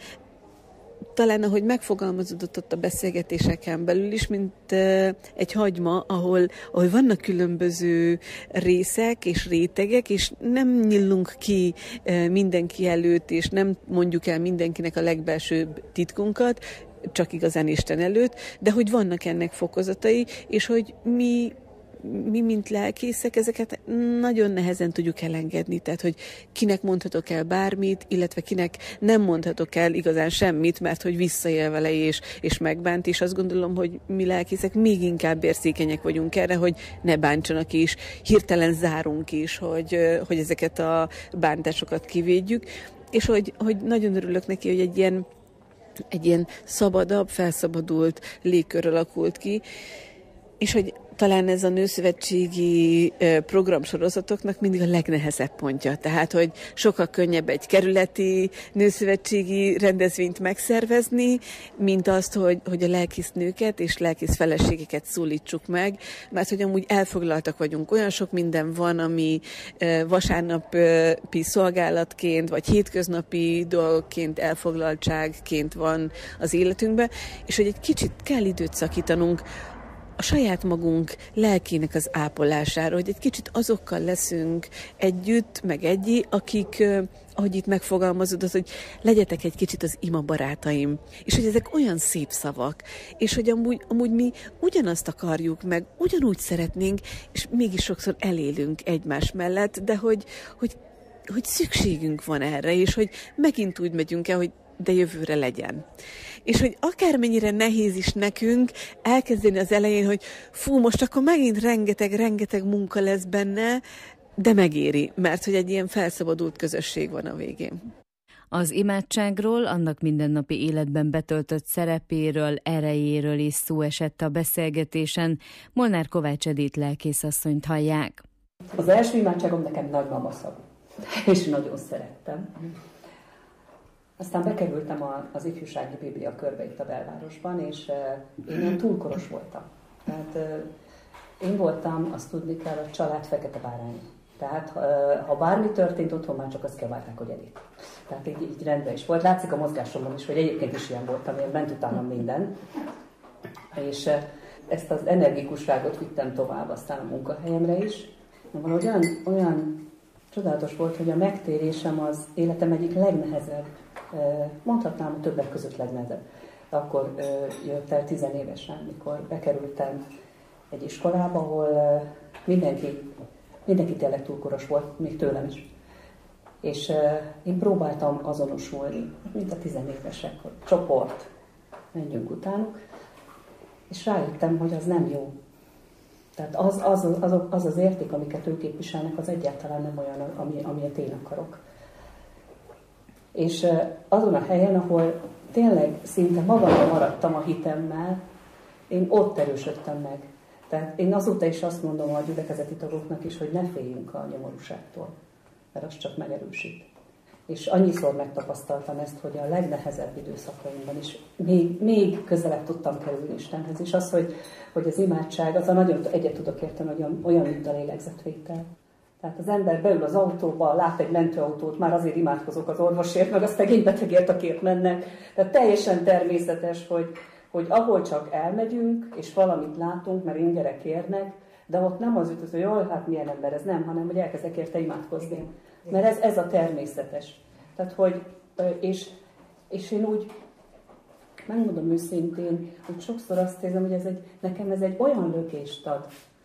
talán ahogy megfogalmazódott ott a beszélgetéseken belül is, mint uh, egy hagyma, ahol, ahol vannak különböző részek és rétegek, és nem nyílunk ki uh, mindenki előtt, és nem mondjuk el mindenkinek a legbelsőbb titkunkat, csak igazán Isten előtt, de hogy vannak ennek fokozatai, és hogy mi mi, mint lelkészek, ezeket nagyon nehezen tudjuk elengedni. Tehát, hogy kinek mondhatok el bármit, illetve kinek nem mondhatok el igazán semmit, mert hogy visszaél vele és, és megbánt, és azt gondolom, hogy mi lelkészek még inkább érzékenyek vagyunk erre, hogy ne bántsanak is, hirtelen zárunk is, hogy, hogy ezeket a bántásokat kivédjük, és hogy, hogy nagyon örülök neki, hogy egy ilyen, egy ilyen szabadabb, felszabadult légkör alakult ki, és hogy talán ez a nőszövetségi programsorozatoknak mindig a legnehezebb pontja. Tehát, hogy sokkal könnyebb egy kerületi nőszövetségi rendezvényt megszervezni, mint azt, hogy, hogy a lelkésznőket és lelkészfeleségeket szólítsuk meg, mert hogy amúgy elfoglaltak vagyunk. Olyan sok minden van, ami vasárnapi szolgálatként, vagy hétköznapi dolgokként, elfoglaltságként van az életünkben, és hogy egy kicsit kell időt szakítanunk a saját magunk lelkének az ápolására, hogy egy kicsit azokkal leszünk együtt, meg egyi, akik, ahogy itt megfogalmazódott, hogy legyetek egy kicsit az ima barátaim. És hogy ezek olyan szép szavak, és hogy amúgy, amúgy mi ugyanazt akarjuk, meg ugyanúgy szeretnénk, és mégis sokszor elélünk egymás mellett, de hogy, hogy, hogy szükségünk van erre, és hogy megint úgy megyünk el, hogy de jövőre legyen. És hogy akármennyire nehéz is nekünk elkezdeni az elején, hogy fú, most akkor megint rengeteg-rengeteg munka lesz benne, de megéri, mert hogy egy ilyen felszabadult közösség van a végén. Az imádságról, annak mindennapi életben betöltött szerepéről, erejéről is szó esett a beszélgetésen. Molnár Kovács Edith lelkészasszonyt hallják. Az első imádságom nekem nagymama szagú, és nagyon szerettem. Aztán bekerültem az ifjúsági biblia körbe itt a belvárosban, és én ilyen túlkoros voltam. Tehát én voltam, azt tudni kell, a család fekete bárány. Tehát ha bármi történt otthon, már csak azt kiabálták, hogy Edith. Tehát így, így rendben is volt. Látszik a mozgásomban is, hogy egyébként is ilyen voltam, én bent utánam minden. És ezt az energikusságot vittem tovább aztán a munkahelyemre is. De olyan, olyan csodálatos volt, hogy a megtérésem az életem egyik legnehezebb, mondhatnám a többek között legnehezebb. Akkor jött el tizenévesen, mikor bekerültem egy iskolába, ahol mindenki, mindenki tényleg túlkoros volt, még tőlem is. És én próbáltam azonosulni, mint a tizenévesek, hogy csoport, menjünk utánuk, és rájöttem, hogy az nem jó. Tehát az az, az, az, az érték, amiket ők képviselnek, az egyáltalán nem olyan, ami, amilyet én akarok. És azon a helyen, ahol tényleg szinte magamra maradtam a hitemmel, én ott erősödtem meg. Tehát én azóta is azt mondom a gyülekezeti tagoknak is, hogy ne féljünk a nyomorúságtól, mert az csak megerősít. És annyiszor megtapasztaltam ezt, hogy a legnehezebb időszakaimban is még, még közelebb tudtam kerülni Istenhez. És az, hogy, hogy az imádság, az a nagyon egyet tudok érteni, hogy olyan, mint a lélegzetvétel. Tehát az ember beül az autóba, lát egy mentőautót, már azért imádkozok az orvosért, meg a szegény betegért, akért mennek. Tehát teljesen természetes, hogy, hogy ahol csak elmegyünk, és valamit látunk, mert ingerek érnek, de ott nem az jut, hogy jól, hát milyen ember ez, nem, hanem hogy elkezdek érte imádkozni. Mert ez, ez a természetes. Tehát, hogy, és, és én úgy, megmondom őszintén, hogy sokszor azt érzem, hogy ez egy, nekem ez egy olyan lökést ad,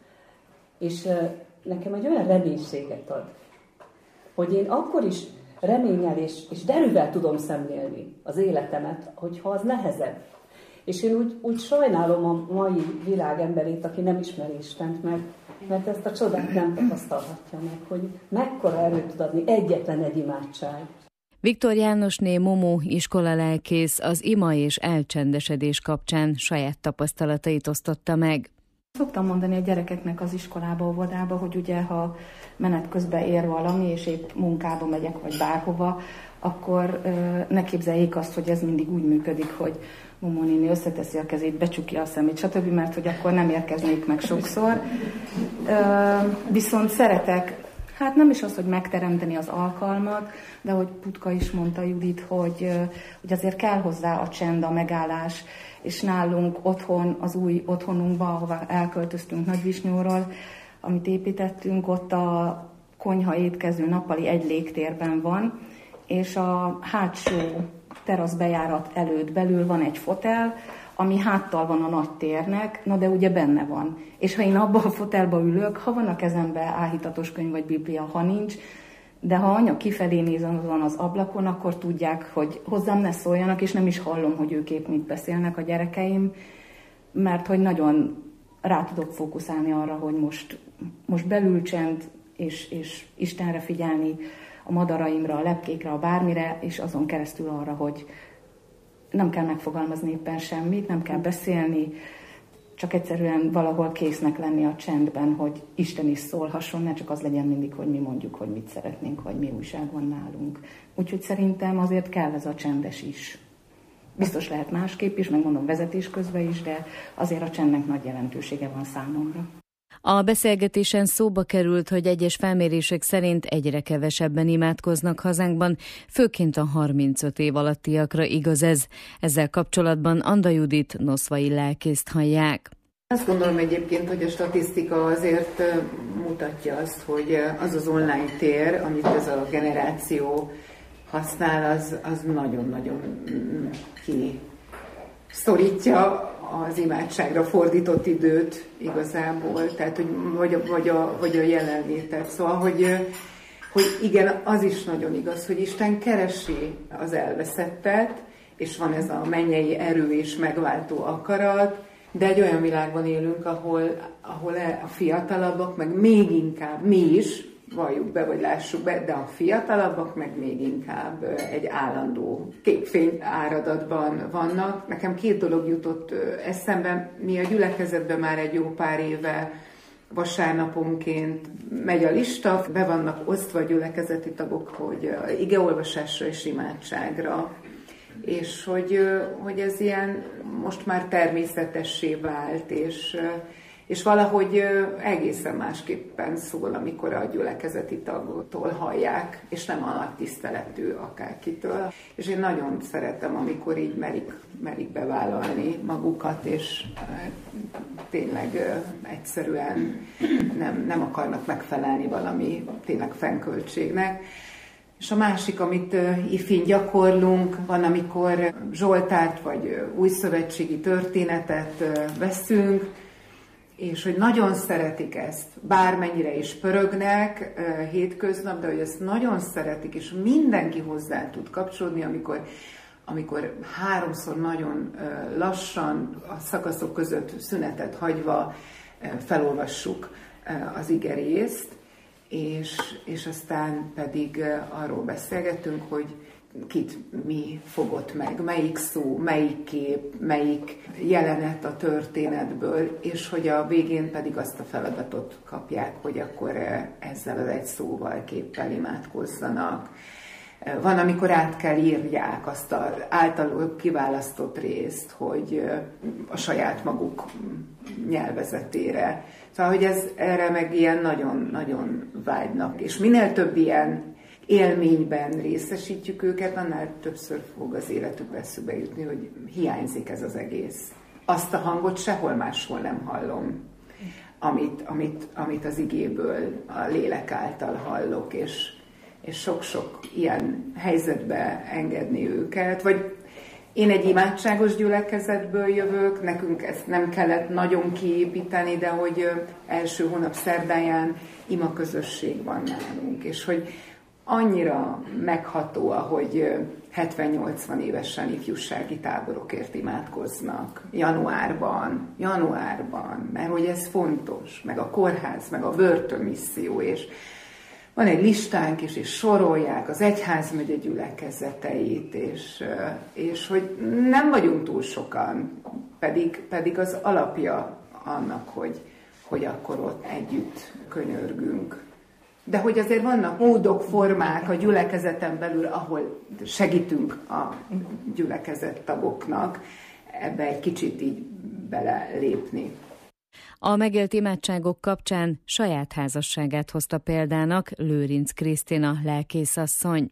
és nekem egy olyan reménységet ad, hogy én akkor is reménnyel és, és derűvel tudom szemlélni az életemet, hogyha az nehezebb. És én úgy, úgy sajnálom a mai világ emberét, aki nem ismeri Istent, mert, mert ezt a csodát nem tapasztalhatja meg, hogy mekkora erőt tud adni egyetlen egy imádság. Viktor Jánosné Momó iskolalelkész az ima és elcsendesedés kapcsán saját tapasztalatait osztotta meg. Szoktam mondani a gyerekeknek az iskolába, óvodába, hogy ugye ha menet közben ér valami, és épp munkába megyek, vagy bárhova, akkor ö, ne képzeljék azt, hogy ez mindig úgy működik, hogy Momó néni összeteszi a kezét, becsukja a szemét, stb., mert hogy akkor nem érkeznék meg sokszor. Ö, viszont szeretek, hát nem is az, hogy megteremteni az alkalmat, de hogy Putka is mondta, Judit, hogy, hogy azért kell hozzá a csend, a megállás, és nálunk otthon, az új otthonunkban, ahova elköltöztünk Nagyvisnyóról, amit építettünk, ott a konyha étkező nappali egy légtérben van, és a hátsó teraszbejárat előtt belül van egy fotel, ami háttal van a nagy térnek, na de ugye benne van. És ha én abba a fotelba ülök, ha van a kezembe áhítatos könyv vagy biblia, ha nincs, de ha anya kifelé néz azon az ablakon, akkor tudják, hogy hozzám ne szóljanak, és nem is hallom, hogy ők épp mit beszélnek a gyerekeim, mert hogy nagyon rá tudok fókuszálni arra, hogy most, most belül csend, és, és Istenre figyelni, a madaraimra, a lepkékre, a bármire, és azon keresztül arra, hogy nem kell megfogalmazni éppen semmit, nem kell beszélni, csak egyszerűen valahol késznek lenni a csendben, hogy Isten is szólhasson, ne csak az legyen mindig, hogy mi mondjuk, hogy mit szeretnénk, vagy mi újság van nálunk. Úgyhogy szerintem azért kell ez a csendes is. Biztos lehet másképp is, megmondom vezetés közben is, de azért a csendnek nagy jelentősége van számomra. A beszélgetésen szóba került, hogy egyes felmérések szerint egyre kevesebben imádkoznak hazánkban, főként a harmincöt év alattiakra igaz ez. Ezzel kapcsolatban Anda Judit noszvai lelkészt hallják. Azt gondolom egyébként, hogy a statisztika azért mutatja azt, hogy az az online tér, amit ez a generáció használ, az, az nagyon-nagyon kiszorítja az imádságra fordított időt igazából, tehát hogy, vagy, a, vagy, a, vagy a jelenlétet. Szóval, hogy, hogy igen, az is nagyon igaz, hogy Isten keresi az elveszettet, és van ez a mennyei erő és megváltó akarat, de egy olyan világban élünk, ahol, ahol a fiatalabbak, meg még inkább mi is, valljuk be, vagy lássuk be, de a fiatalabbak meg még inkább egy állandó képfény áradatban vannak. Nekem két dolog jutott eszembe. Mi a gyülekezetben már egy jó pár éve vasárnaponként megy a lista, be vannak osztva a gyülekezeti tagok, hogy igeolvasásra és imádságra, és hogy, hogy ez ilyen most már természetessé vált, és, és valahogy egészen másképpen szól, amikor a gyülekezeti tagtól hallják, és nem a nagy tiszteletű akárkitől. És én nagyon szeretem, amikor így merik, merik bevállalni magukat, és tényleg egyszerűen nem, nem akarnak megfelelni valami tényleg fennköltségnek. És a másik, amit uh, ifin gyakorlunk, van, amikor Zsoltárt vagy uh, újszövetségi történetet uh, veszünk, és hogy nagyon szeretik ezt, bármennyire is pörögnek uh, hétköznap, de hogy ezt nagyon szeretik, és mindenki hozzá tud kapcsolódni, amikor, amikor háromszor nagyon uh, lassan, a szakaszok között szünetet hagyva uh, felolvassuk uh, az igerészt, És, és aztán pedig arról beszélgetünk, hogy kit mi fogott meg, melyik szó, melyik kép, melyik jelenet a történetből, és hogy a végén pedig azt a feladatot kapják, hogy akkor ezzel az egy szóval, képpel imádkozzanak. Van, amikor át kell írják azt az általuk kiválasztott részt, hogy a saját maguk nyelvezetére. Szóval, hogy ez erre meg ilyen nagyon-nagyon vágynak. És minél több ilyen élményben részesítjük őket, annál többször fog az életükbe eszükbe jutni, hogy hiányzik ez az egész. Azt a hangot sehol máshol nem hallom, amit, amit, amit az igéből, a lélek által hallok, és, és sok-sok ilyen helyzetbe engedni őket, vagy én egy imádságos gyülekezetből jövök, nekünk ezt nem kellett nagyon kiépíteni, de hogy első hónap szerdáján imaközösség van nálunk, és hogy annyira megható, ahogy hetven-nyolcvan évesen ifjúsági táborokért imádkoznak januárban, januárban, mert hogy ez fontos, meg a kórház, meg a börtönmisszió, és van egy listánk is, és sorolják az egyházmegye gyülekezeteit, és, és hogy nem vagyunk túl sokan, pedig, pedig az alapja annak, hogy, hogy akkor ott együtt könyörgünk. De hogy azért vannak módok, formák a gyülekezeten belül, ahol segítünk a gyülekezet tagoknak ebbe egy kicsit így belelépni. A megélt imádságok kapcsán saját házasságát hozta példának Lőrinc Krisztina lelkészasszony.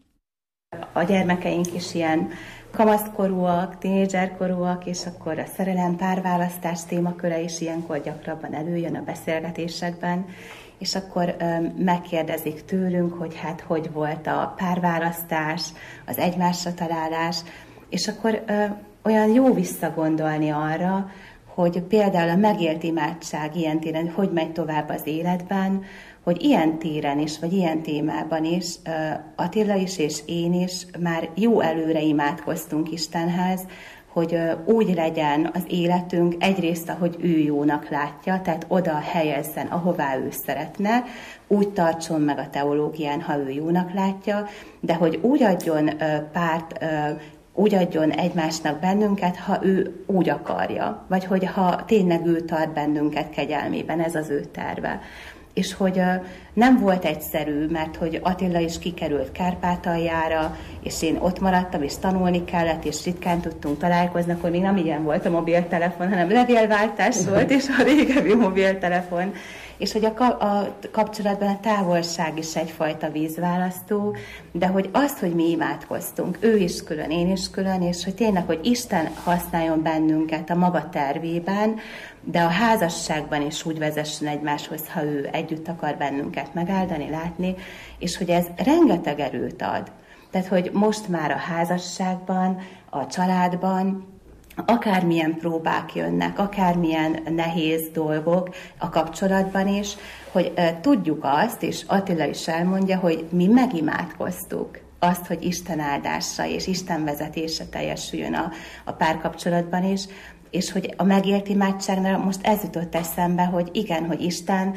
A gyermekeink is ilyen kamaszkorúak, tínédzserkorúak, és akkor a szerelem párválasztás témaköre is ilyenkor gyakrabban előjön a beszélgetésekben, és akkor ö, megkérdezik tőlünk, hogy hát hogy volt a párválasztás, az egymásra találás, és akkor ö, olyan jó visszagondolni arra, hogy például a megélt imádság ilyen téren, hogy megy tovább az életben, hogy ilyen téren is, vagy ilyen témában is Attila is és én is már jó előre imádkoztunk Istenhez, hogy úgy legyen az életünk egyrészt, ahogy ő jónak látja, tehát oda helyezzen, ahová ő szeretne, úgy tartson meg a teológián, ha ő jónak látja, de hogy úgy adjon párt, úgy adjon egymásnak bennünket, ha ő úgy akarja, vagy hogy ha tényleg ő tart bennünket kegyelmében, ez az ő terve. És hogy nem volt egyszerű, mert hogy Attila is kikerült Kárpátaljára, és én ott maradtam, és tanulni kellett, és ritkán tudtunk találkozni, akkor még nem ilyen volt a mobiltelefon, hanem levélváltás volt, és a régebbi mobiltelefon. És hogy a, a kapcsolatban a távolság is egyfajta vízválasztó, de hogy azt, hogy mi imádkoztunk, ő is külön, én is külön, és hogy tényleg, hogy Isten használjon bennünket a maga tervében, de a házasságban is úgy vezessen egymáshoz, ha ő együtt akar bennünket megáldani, látni, és hogy ez rengeteg erőt ad. Tehát, hogy most már a házasságban, a családban, akármilyen próbák jönnek, akármilyen nehéz dolgok a kapcsolatban is, hogy e, tudjuk azt, és Attila is elmondja, hogy mi megimádkoztuk azt, hogy Isten áldása és Isten vezetése teljesüljön a, a párkapcsolatban is, és hogy a megélt imádságnál most ez jutott eszembe, hogy igen, hogy Isten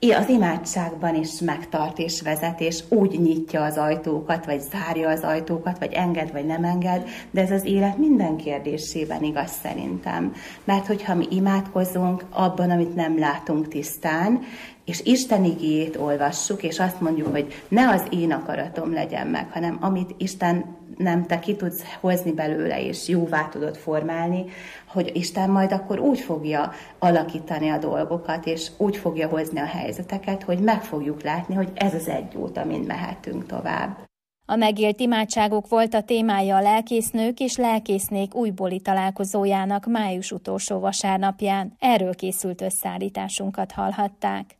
az imádságban is megtart és vezet, és úgy nyitja az ajtókat, vagy zárja az ajtókat, vagy enged, vagy nem enged, de ez az élet minden kérdésében igaz szerintem. Mert hogyha mi imádkozunk abban, amit nem látunk tisztán, és Isten igéjét olvassuk, és azt mondjuk, hogy ne az én akaratom legyen meg, hanem amit Isten nem te ki tudsz hozni belőle, és jóvá tudod formálni, hogy Isten majd akkor úgy fogja alakítani a dolgokat, és úgy fogja hozni a helyzeteket, hogy meg fogjuk látni, hogy ez az egy út, amin mehetünk tovább. A megélt imádságok volt a témája a lelkésznők és lelkésznék újbóli találkozójának május utolsó vasárnapján. Erről készült összeállításunkat hallhatták.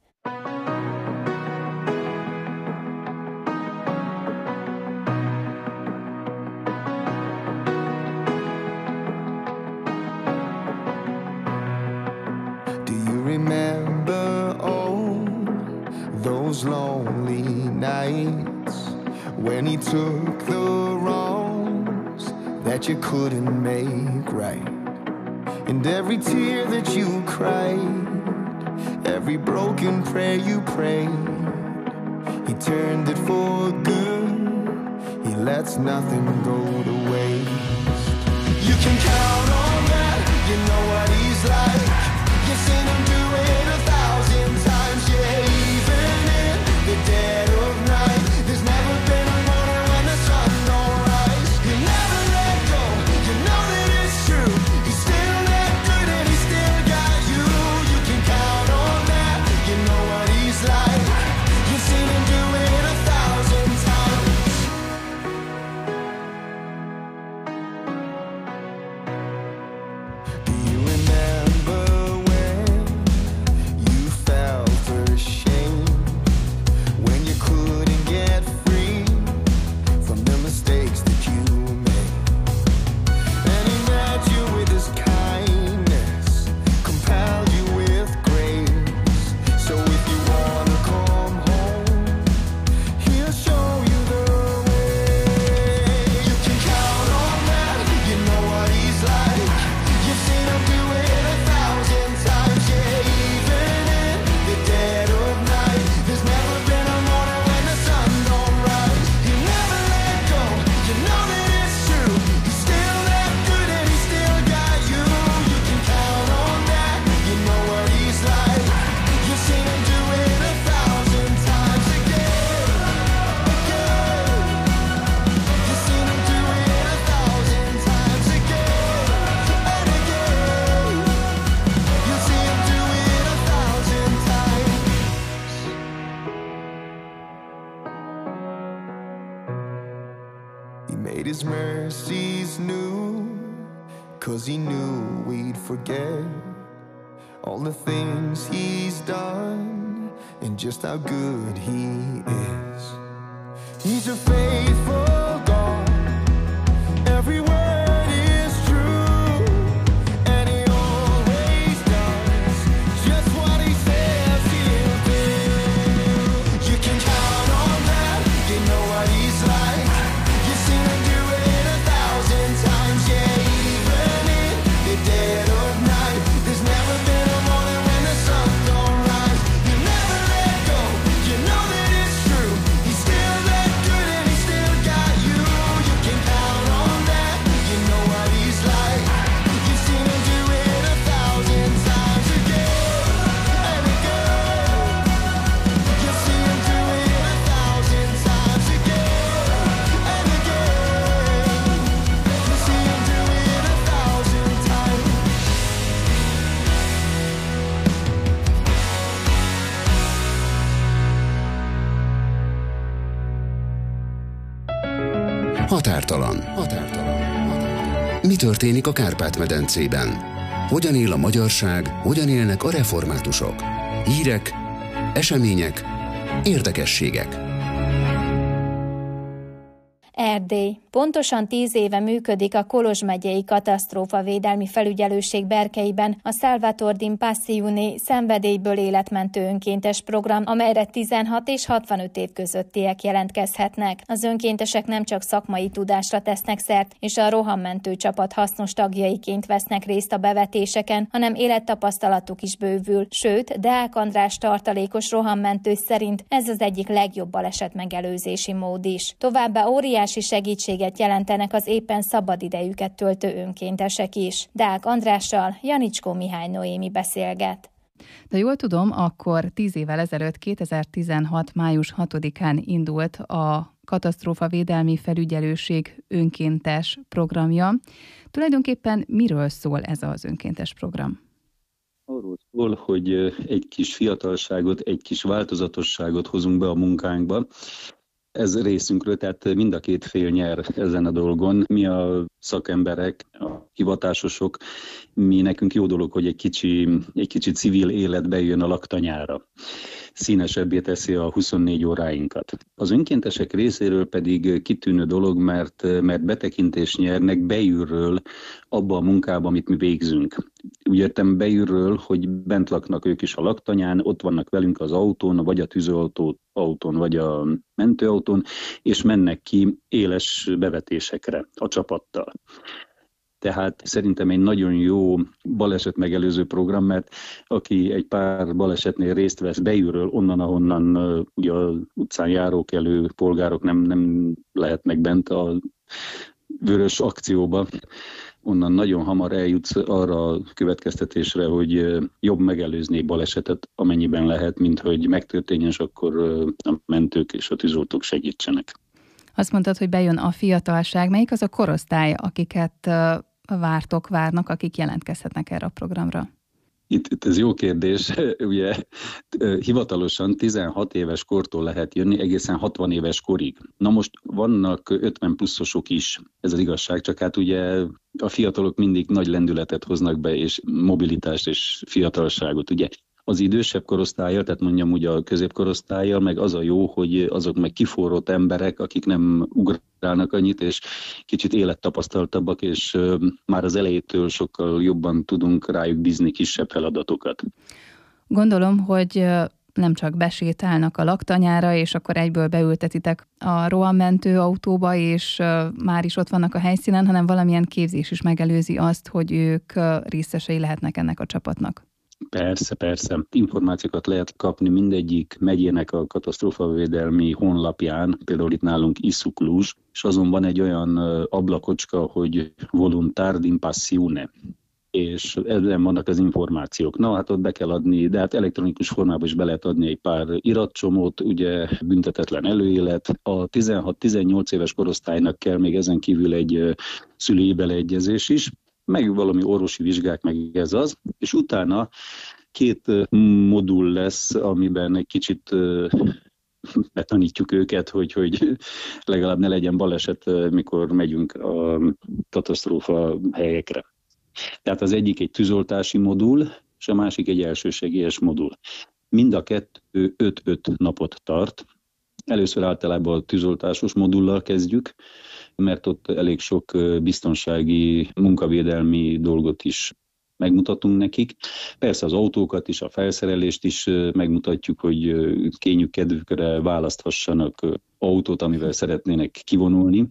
Remember all those lonely nights when he took the wrongs that you couldn't make right, and every tear that you cried, every broken prayer you prayed, he turned it for good. He lets nothing go to waste. You can count on that. You know what he's like. You've seen him do it a thousand times, yeah, even in the dead of night. There's never been a morning when the sun don't rise. You never let go, you know that it's true. He's still that good and he still got you. You can count on that, you know what he's like. You've seen him do it a thousand times. Do you remember his mercies new, 'cause he knew we'd forget all the things he's done and just how good he is. He's a faithful God, every word is true, and he always does just what he says he'll do. You can count on that, you know what he's like. You've seen him do it a thousand times, yeah, even in the dead of night. There's never been a morning when the sun don't rise. You never let go, you know that it's true. He's still that good and he still got you. You can count on that, you know what he's like. You've seen him do it a thousand times again and again. You'll see him do it a thousand times again and again. You'll see him do it a thousand times. Határtalan. Határtalan. Mi történik a Kárpát-medencében? Hogyan él a magyarság, hogyan élnek a reformátusok? Hírek, események, érdekességek. Erdély. Pontosan tíz éve működik a Kolozs megyei katasztrófavédelmi felügyelőség berkeiben a Salvator din Passione szenvedélyből életmentő önkéntes program, amelyre tizenhat és hatvanöt év közöttiek jelentkezhetnek. Az önkéntesek nem csak szakmai tudásra tesznek szert, és a rohammentő csapat hasznos tagjaiként vesznek részt a bevetéseken, hanem élettapasztalatuk is bővül. Sőt, Deák András tartalékos rohammentő szerint ez az egyik legjobb baleset megelőzési mód is. Továbbá óriási segítséget jelentenek az éppen szabadidejüket töltő önkéntesek is. Deák Andrással Janicskó Mihály Noémi beszélget. De jól tudom, akkor tíz évvel ezelőtt, kétezer-tizenhat. május hatodikán indult a katasztrófavédelmi felügyelőség önkéntes programja. Tulajdonképpen miről szól ez az önkéntes program? Arról szól, hogy egy kis fiatalságot, egy kis változatosságot hozunk be a munkánkba. Ez részünkről, tehát mind a két fél nyer ezen a dolgon. Mi a szakemberek, a hivatásosok, mi nekünk jó dolog, hogy egy kicsi, egy kicsi civil élet bejön a laktanyára. Színesebbé teszi a huszonnégy óráinkat. Az önkéntesek részéről pedig kitűnő dolog, mert, mert betekintést nyernek belülről abba a munkába, amit mi végzünk. Úgy értem belülről, hogy bent laknak ők is a laktanyán, ott vannak velünk az autón, vagy a tűzoltó autón, vagy a mentőautón, és mennek ki éles bevetésekre a csapattal. Tehát szerintem egy nagyon jó baleset megelőző program, mert aki egy pár balesetnél részt vesz belülről, onnan, ahonnan ugye az utcán járók elő polgárok nem, nem lehetnek bent a vörös akcióba, onnan nagyon hamar eljutsz arra a következtetésre, hogy jobb megelőzni egy balesetet, amennyiben lehet, mint hogy megtörténjen, és akkor a mentők és a tűzoltók segítsenek. Azt mondtad, hogy bejön a fiatalság. Melyik az a korosztály, akiket vártok, várnak, akik jelentkezhetnek erre a programra? Itt, itt ez jó kérdés. Ugye hivatalosan tizenhat éves kortól lehet jönni egészen hatvan éves korig. Na most vannak ötven pluszosok is, ez az igazság, csak hát ugye a fiatalok mindig nagy lendületet hoznak be, és mobilitást és fiatalságot. Ugye az idősebb korosztálya, tehát mondjam úgy a középkorosztálya, meg az a jó, hogy azok meg kiforrott emberek, akik nem ugrálnak annyit, és kicsit élettapasztaltabbak, és már az elejétől sokkal jobban tudunk rájuk bízni kisebb feladatokat. Gondolom, hogy nem csak besétálnak a laktanyára, és akkor egyből beültetitek a rohammentő autóba, és már is ott vannak a helyszínen, hanem valamilyen képzés is megelőzi azt, hogy ők részesei lehetnek ennek a csapatnak. Persze, persze. Információkat lehet kapni mindegyik megyének a katasztrófavédelmi honlapján, például itt nálunk Iszuklus, és azon van egy olyan ablakocska, hogy Voluntar din Passione, és ebben vannak az információk. Na, hát ott be kell adni, de hát elektronikus formában is be lehet adni egy pár iratcsomót, ugye büntetetlen előélet. A tizenhat-tizennyolc éves korosztálynak kell még ezen kívül egy szülői beleegyezés is, meg valami orvosi vizsgák, meg ez az, és utána két modul lesz, amiben egy kicsit betanítjuk őket, hogy, hogy legalább ne legyen baleset, mikor megyünk a katasztrófa helyekre. Tehát az egyik egy tűzoltási modul, és a másik egy elsősegélyes modul. Mind a kettő öt-öt napot tart. Először általában a tűzoltásos modullal kezdjük, mert ott elég sok biztonsági, munkavédelmi dolgot is megmutatunk nekik. Persze az autókat is, a felszerelést is megmutatjuk, hogy kényük kedvükre választhassanak autót, amivel szeretnének kivonulni.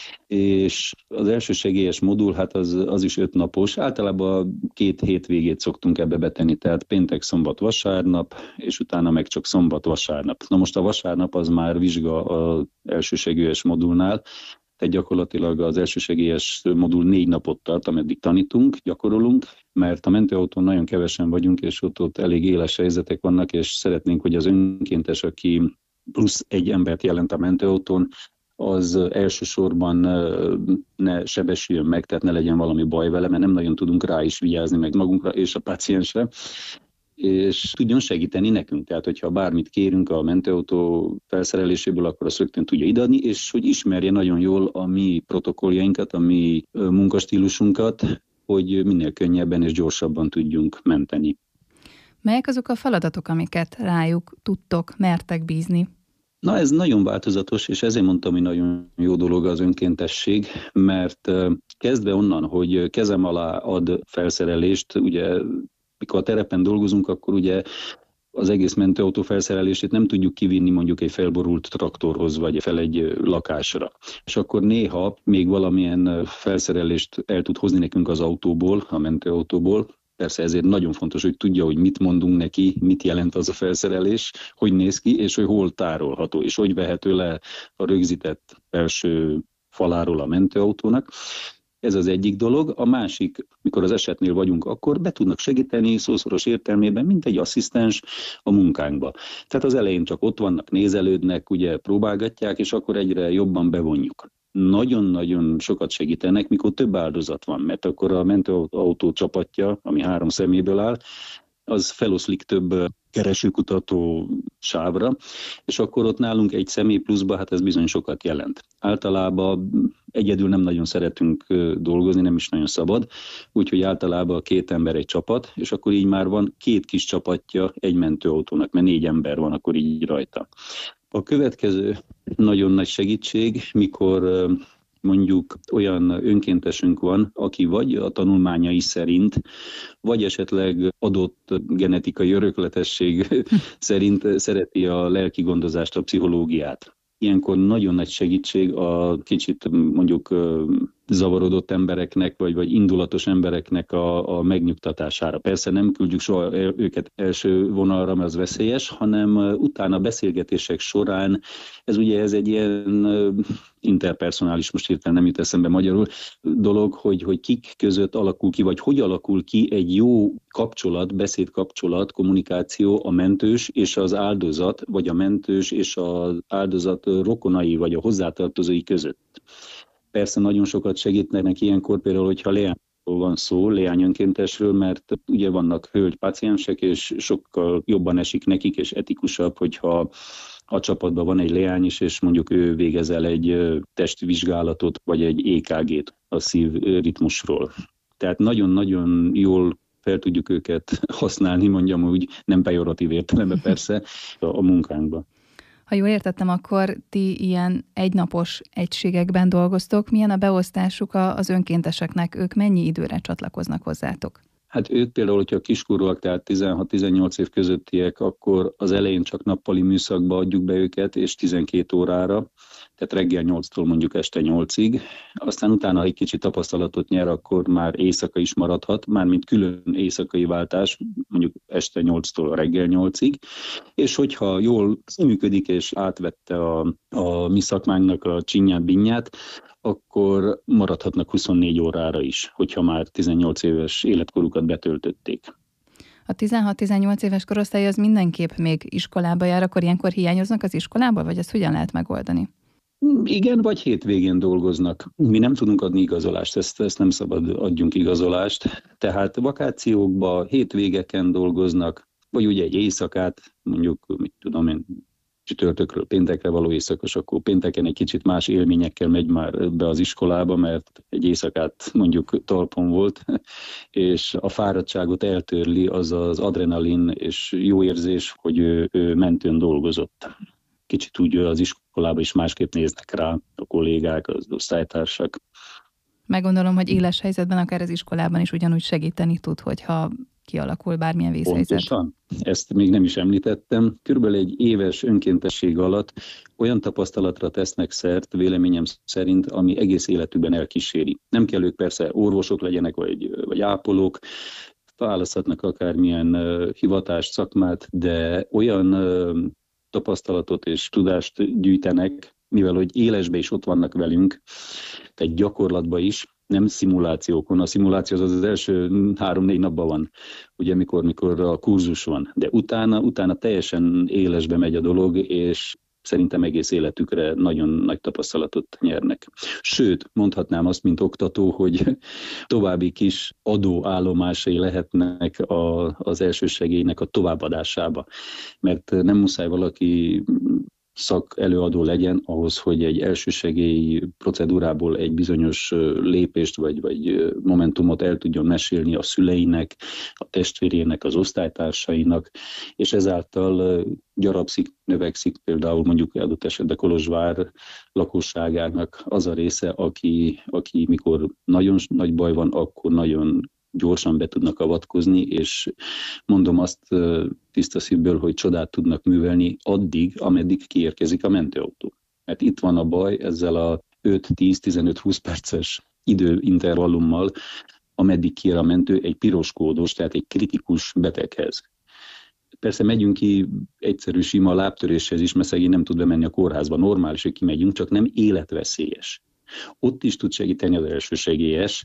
És az elsősegélyes modul, hát az, az is öt napos. Általában két hétvégét szoktunk ebbe betenni, tehát péntek, szombat, vasárnap, és utána meg csak szombat, vasárnap. Na most a vasárnap az már vizsga az elsősegélyes modulnál, tehát gyakorlatilag az elsősegélyes modul négy napot tart, ameddig tanítunk, gyakorolunk, mert a mentőautón nagyon kevesen vagyunk, és ott, ott elég éles helyzetek vannak, és szeretnénk, hogy az önkéntes, aki plusz egy embert jelent a mentőautón, az elsősorban ne sebesüljön meg, tehát ne legyen valami baj vele, mert nem nagyon tudunk rá is vigyázni meg magunkra és a páciensre, és tudjon segíteni nekünk. Tehát, hogyha bármit kérünk a mentőautó felszereléséből, akkor azt rögtön tudja ideadni, és hogy ismerje nagyon jól a mi protokolljainkat, a mi munkastílusunkat, hogy minél könnyebben és gyorsabban tudjunk menteni. Melyek azok a feladatok, amiket rájuk tudtok, mertek bízni? Na, ez nagyon változatos, és ezért mondtam, hogy nagyon jó dolog az önkéntesség, mert kezdve onnan, hogy kezem alá ad felszerelést, ugye mikor a terepen dolgozunk, akkor ugye az egész mentőautó felszerelését nem tudjuk kivinni mondjuk egy felborult traktorhoz, vagy fel egy lakásra. És akkor néha még valamilyen felszerelést el tud hozni nekünk az autóból, a mentőautóból. Persze ezért nagyon fontos, hogy tudja, hogy mit mondunk neki, mit jelent az a felszerelés, hogy néz ki, és hogy hol tárolható, és hogy vehető le a rögzített belső faláról a mentőautónak. Ez az egyik dolog. A másik, mikor az esetnél vagyunk, akkor be tudnak segíteni szószoros értelmében, mint egy asszisztens a munkánkba. Tehát az elején csak ott vannak, nézelődnek, ugye próbálgatják, és akkor egyre jobban bevonjuk. Nagyon-nagyon sokat segítenek, mikor több áldozat van, mert akkor a mentőautó csapatja, ami három személyből áll, az feloszlik több keresőkutató sávra, és akkor ott nálunk egy személy pluszba, hát ez bizony sokat jelent. Általában egyedül nem nagyon szeretünk dolgozni, nem is nagyon szabad, úgyhogy általában két ember egy csapat, és akkor így már van két kis csapatja egy mentőautónak, mert négy ember van akkor így rajta. A következő nagyon nagy segítség, mikor mondjuk olyan önkéntesünk van, aki vagy a tanulmányai szerint, vagy esetleg adott genetikai örökletesség szerint szereti a lelki gondozást, a pszichológiát. Ilyenkor nagyon nagy segítség a kicsit mondjuk zavarodott embereknek, vagy, vagy indulatos embereknek a, a megnyugtatására. Persze nem küldjük soha őket első vonalra, mert az veszélyes, hanem utána beszélgetések során, ez ugye ez egy ilyen interpersonális, most hirtelen nem jut eszembe magyarul, dolog, hogy, hogy kik között alakul ki, vagy hogy alakul ki egy jó kapcsolat, beszédkapcsolat, kommunikáció a mentős és az áldozat, vagy a mentős és az áldozat rokonai, vagy a hozzátartozói között. Persze nagyon sokat segítenek ilyenkor, például, hogyha leányról van szó, leányönkéntesről, mert ugye vannak hölgy páciensek, és sokkal jobban esik nekik, és etikusabb, hogyha a csapatban van egy leány is, és mondjuk ő végez el egy testvizsgálatot, vagy egy é ká gét a szív ritmusról. Tehát nagyon-nagyon jól fel tudjuk őket használni, mondjam úgy, nem pejoratív értelemben persze, a munkánkban. Ha jól értettem, akkor ti ilyen egynapos egységekben dolgoztok. Milyen a beosztásuk az önkénteseknek? Ők mennyi időre csatlakoznak hozzátok? Hát ők például, hogyha kiskorúak, tehát tizenhat-tizennyolc év közöttiek, akkor az elején csak nappali műszakba adjuk be őket, és tizenkét órára, tehát reggel nyolctól mondjuk este nyolcig. Aztán utána, ha egy kicsit tapasztalatot nyer, akkor már éjszaka is maradhat, mármint külön éjszakai váltás, mondjuk este nyolctól reggel nyolcig. És hogyha jól működik, és átvette a, a mi szakmánknak a csinyát, binyát, akkor maradhatnak huszonnégy órára is, hogyha már tizennyolc éves életkorukat betöltötték. A tizenhat-tizennyolc éves korosztály az mindenképp még iskolába jár, akkor ilyenkor hiányoznak az iskolából, vagy ezt hogyan lehet megoldani? Igen, vagy hétvégén dolgoznak. Mi nem tudunk adni igazolást, ezt, ezt nem szabad adjunk igazolást. Tehát vakációkban, hétvégeken dolgoznak, vagy ugye egy éjszakát, mondjuk, mit tudom én, csütörtökről péntekre való éjszakos, akkor pénteken egy kicsit más élményekkel megy már be az iskolába, mert egy éjszakát mondjuk talpon volt, és a fáradtságot eltörli az az adrenalin és jó érzés, hogy ő, ő mentőn dolgozott. Kicsit úgy az iskolába is másképp néznek rá a kollégák, az osztálytársak. Meggondolom, hogy éles helyzetben akár az iskolában is ugyanúgy segíteni tud, hogyha kialakul bármilyen vészhelyzet. Pontosan. Ezt még nem is említettem. Körülbelül egy éves önkéntesség alatt olyan tapasztalatra tesznek szert, véleményem szerint, ami egész életükben elkíséri. Nem kell ők persze orvosok legyenek, vagy, vagy ápolók, választhatnak akármilyen uh, hivatást, szakmát, de olyan uh, tapasztalatot és tudást gyűjtenek, mivel hogy élesbe is ott vannak velünk, tehát gyakorlatban is, nem szimulációkon. A szimuláció az az első három-négy napban van, ugye mikor, mikor a kurzus van. De utána, utána teljesen élesbe megy a dolog, és szerintem egész életükre nagyon nagy tapasztalatot nyernek. Sőt, mondhatnám azt, mint oktató, hogy további kis adóállomásai lehetnek a, az elsősegélynek a továbbadásába. Mert nem muszáj valaki szakelőadó legyen ahhoz, hogy egy elsősegélyi procedúrából egy bizonyos lépést vagy, vagy momentumot el tudjon mesélni a szüleinek, a testvérének, az osztálytársainak, és ezáltal gyarapszik, növekszik például mondjuk adott esetben Kolozsvár lakosságának az a része, aki, aki mikor nagyon nagy baj van, akkor nagyon gyorsan be tudnak avatkozni, és mondom azt tiszta szívből, hogy csodát tudnak művelni addig, ameddig kiérkezik a mentőautó. Mert itt van a baj ezzel a öt-tíz-tizenöt-húsz perces időintervallummal, ameddig kiér a mentő egy piros kódos, tehát egy kritikus beteghez. Persze megyünk ki egyszerű sima lábtöréshez is, mert szegény nem tud bemenni a kórházba. Normális, hogy kimegyünk, csak nem életveszélyes. Ott is tud segíteni az elsősegélyes,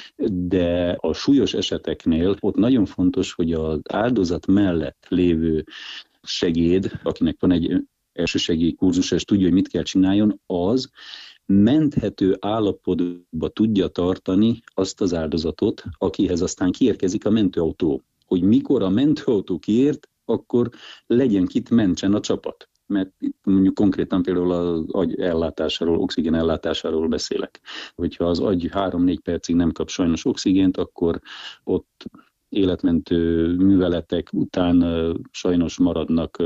de a súlyos eseteknél ott nagyon fontos, hogy az áldozat mellett lévő segéd, akinek van egy elsősegély kurzus, és tudja, hogy mit kell csináljon, az menthető állapotba tudja tartani azt az áldozatot, akihez aztán kiérkezik a mentőautó. Hogy mikor a mentőautó kiért, akkor legyen kit mentsen a csapat. Mert itt mondjuk konkrétan például az agy ellátásáról, oxigén ellátásáról beszélek. Hogyha az agy három-négy percig nem kap sajnos oxigént, akkor ott életmentő műveletek után sajnos maradnak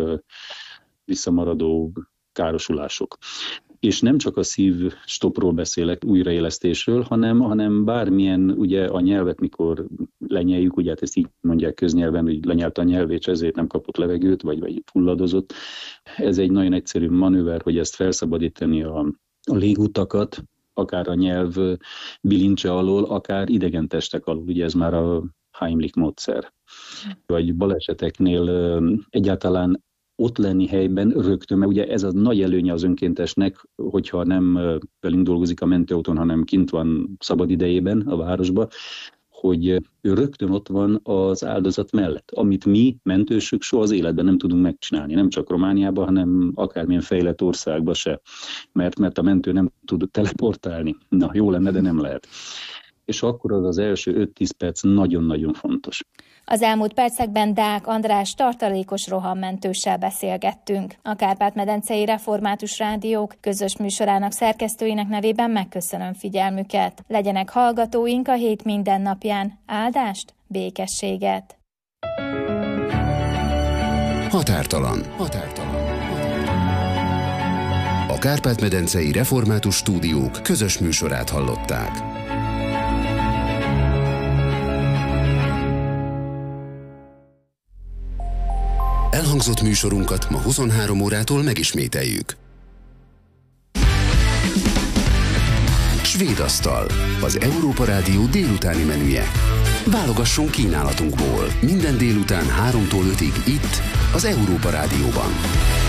visszamaradó károsulások. És nem csak a szívstopról beszélek, újraélesztésről, hanem, hanem bármilyen, ugye a nyelvet, mikor lenyeljük, ugye hát ezt így mondják köznyelven, hogy lenyelte a nyelvét, és ezért nem kapott levegőt, vagy, vagy fulladozott. Ez egy nagyon egyszerű manőver, hogy ezt felszabadítani a, a légutakat, akár a nyelv bilincse alól, akár idegen testek alól, ugye ez már a Heimlich módszer. Vagy baleseteknél egyáltalán ott lenni helyben rögtön, mert ugye ez a nagy előnye az önkéntesnek, hogyha nem velünk dolgozik a mentőautón, hanem kint van szabad idejében a városba, hogy ő rögtön ott van az áldozat mellett, amit mi, mentősök, soha az életben nem tudunk megcsinálni, nem csak Romániában, hanem akármilyen fejlett országban se, mert, mert a mentő nem tud teleportálni. Na, jó lenne, de nem lehet. És akkor az az első öt-tíz perc nagyon-nagyon fontos. Az elmúlt percekben Deák András tartalékos rohammentőssel beszélgettünk. A Kárpát-medencei Református Rádiók közös műsorának szerkesztőinek nevében megköszönöm figyelmüket. Legyenek hallgatóink a hét minden napján. Áldást, békességet! Határtalan. Határtalan. A Kárpát-medencei Református Stúdiók közös műsorát hallották. Elhangzott műsorunkat ma huszonhárom órától megismételjük. Svéd asztal, az Európa Rádió délutáni menüje. Válogassunk kínálatunkból. Minden délután háromtól ötig itt, az Európa Rádióban.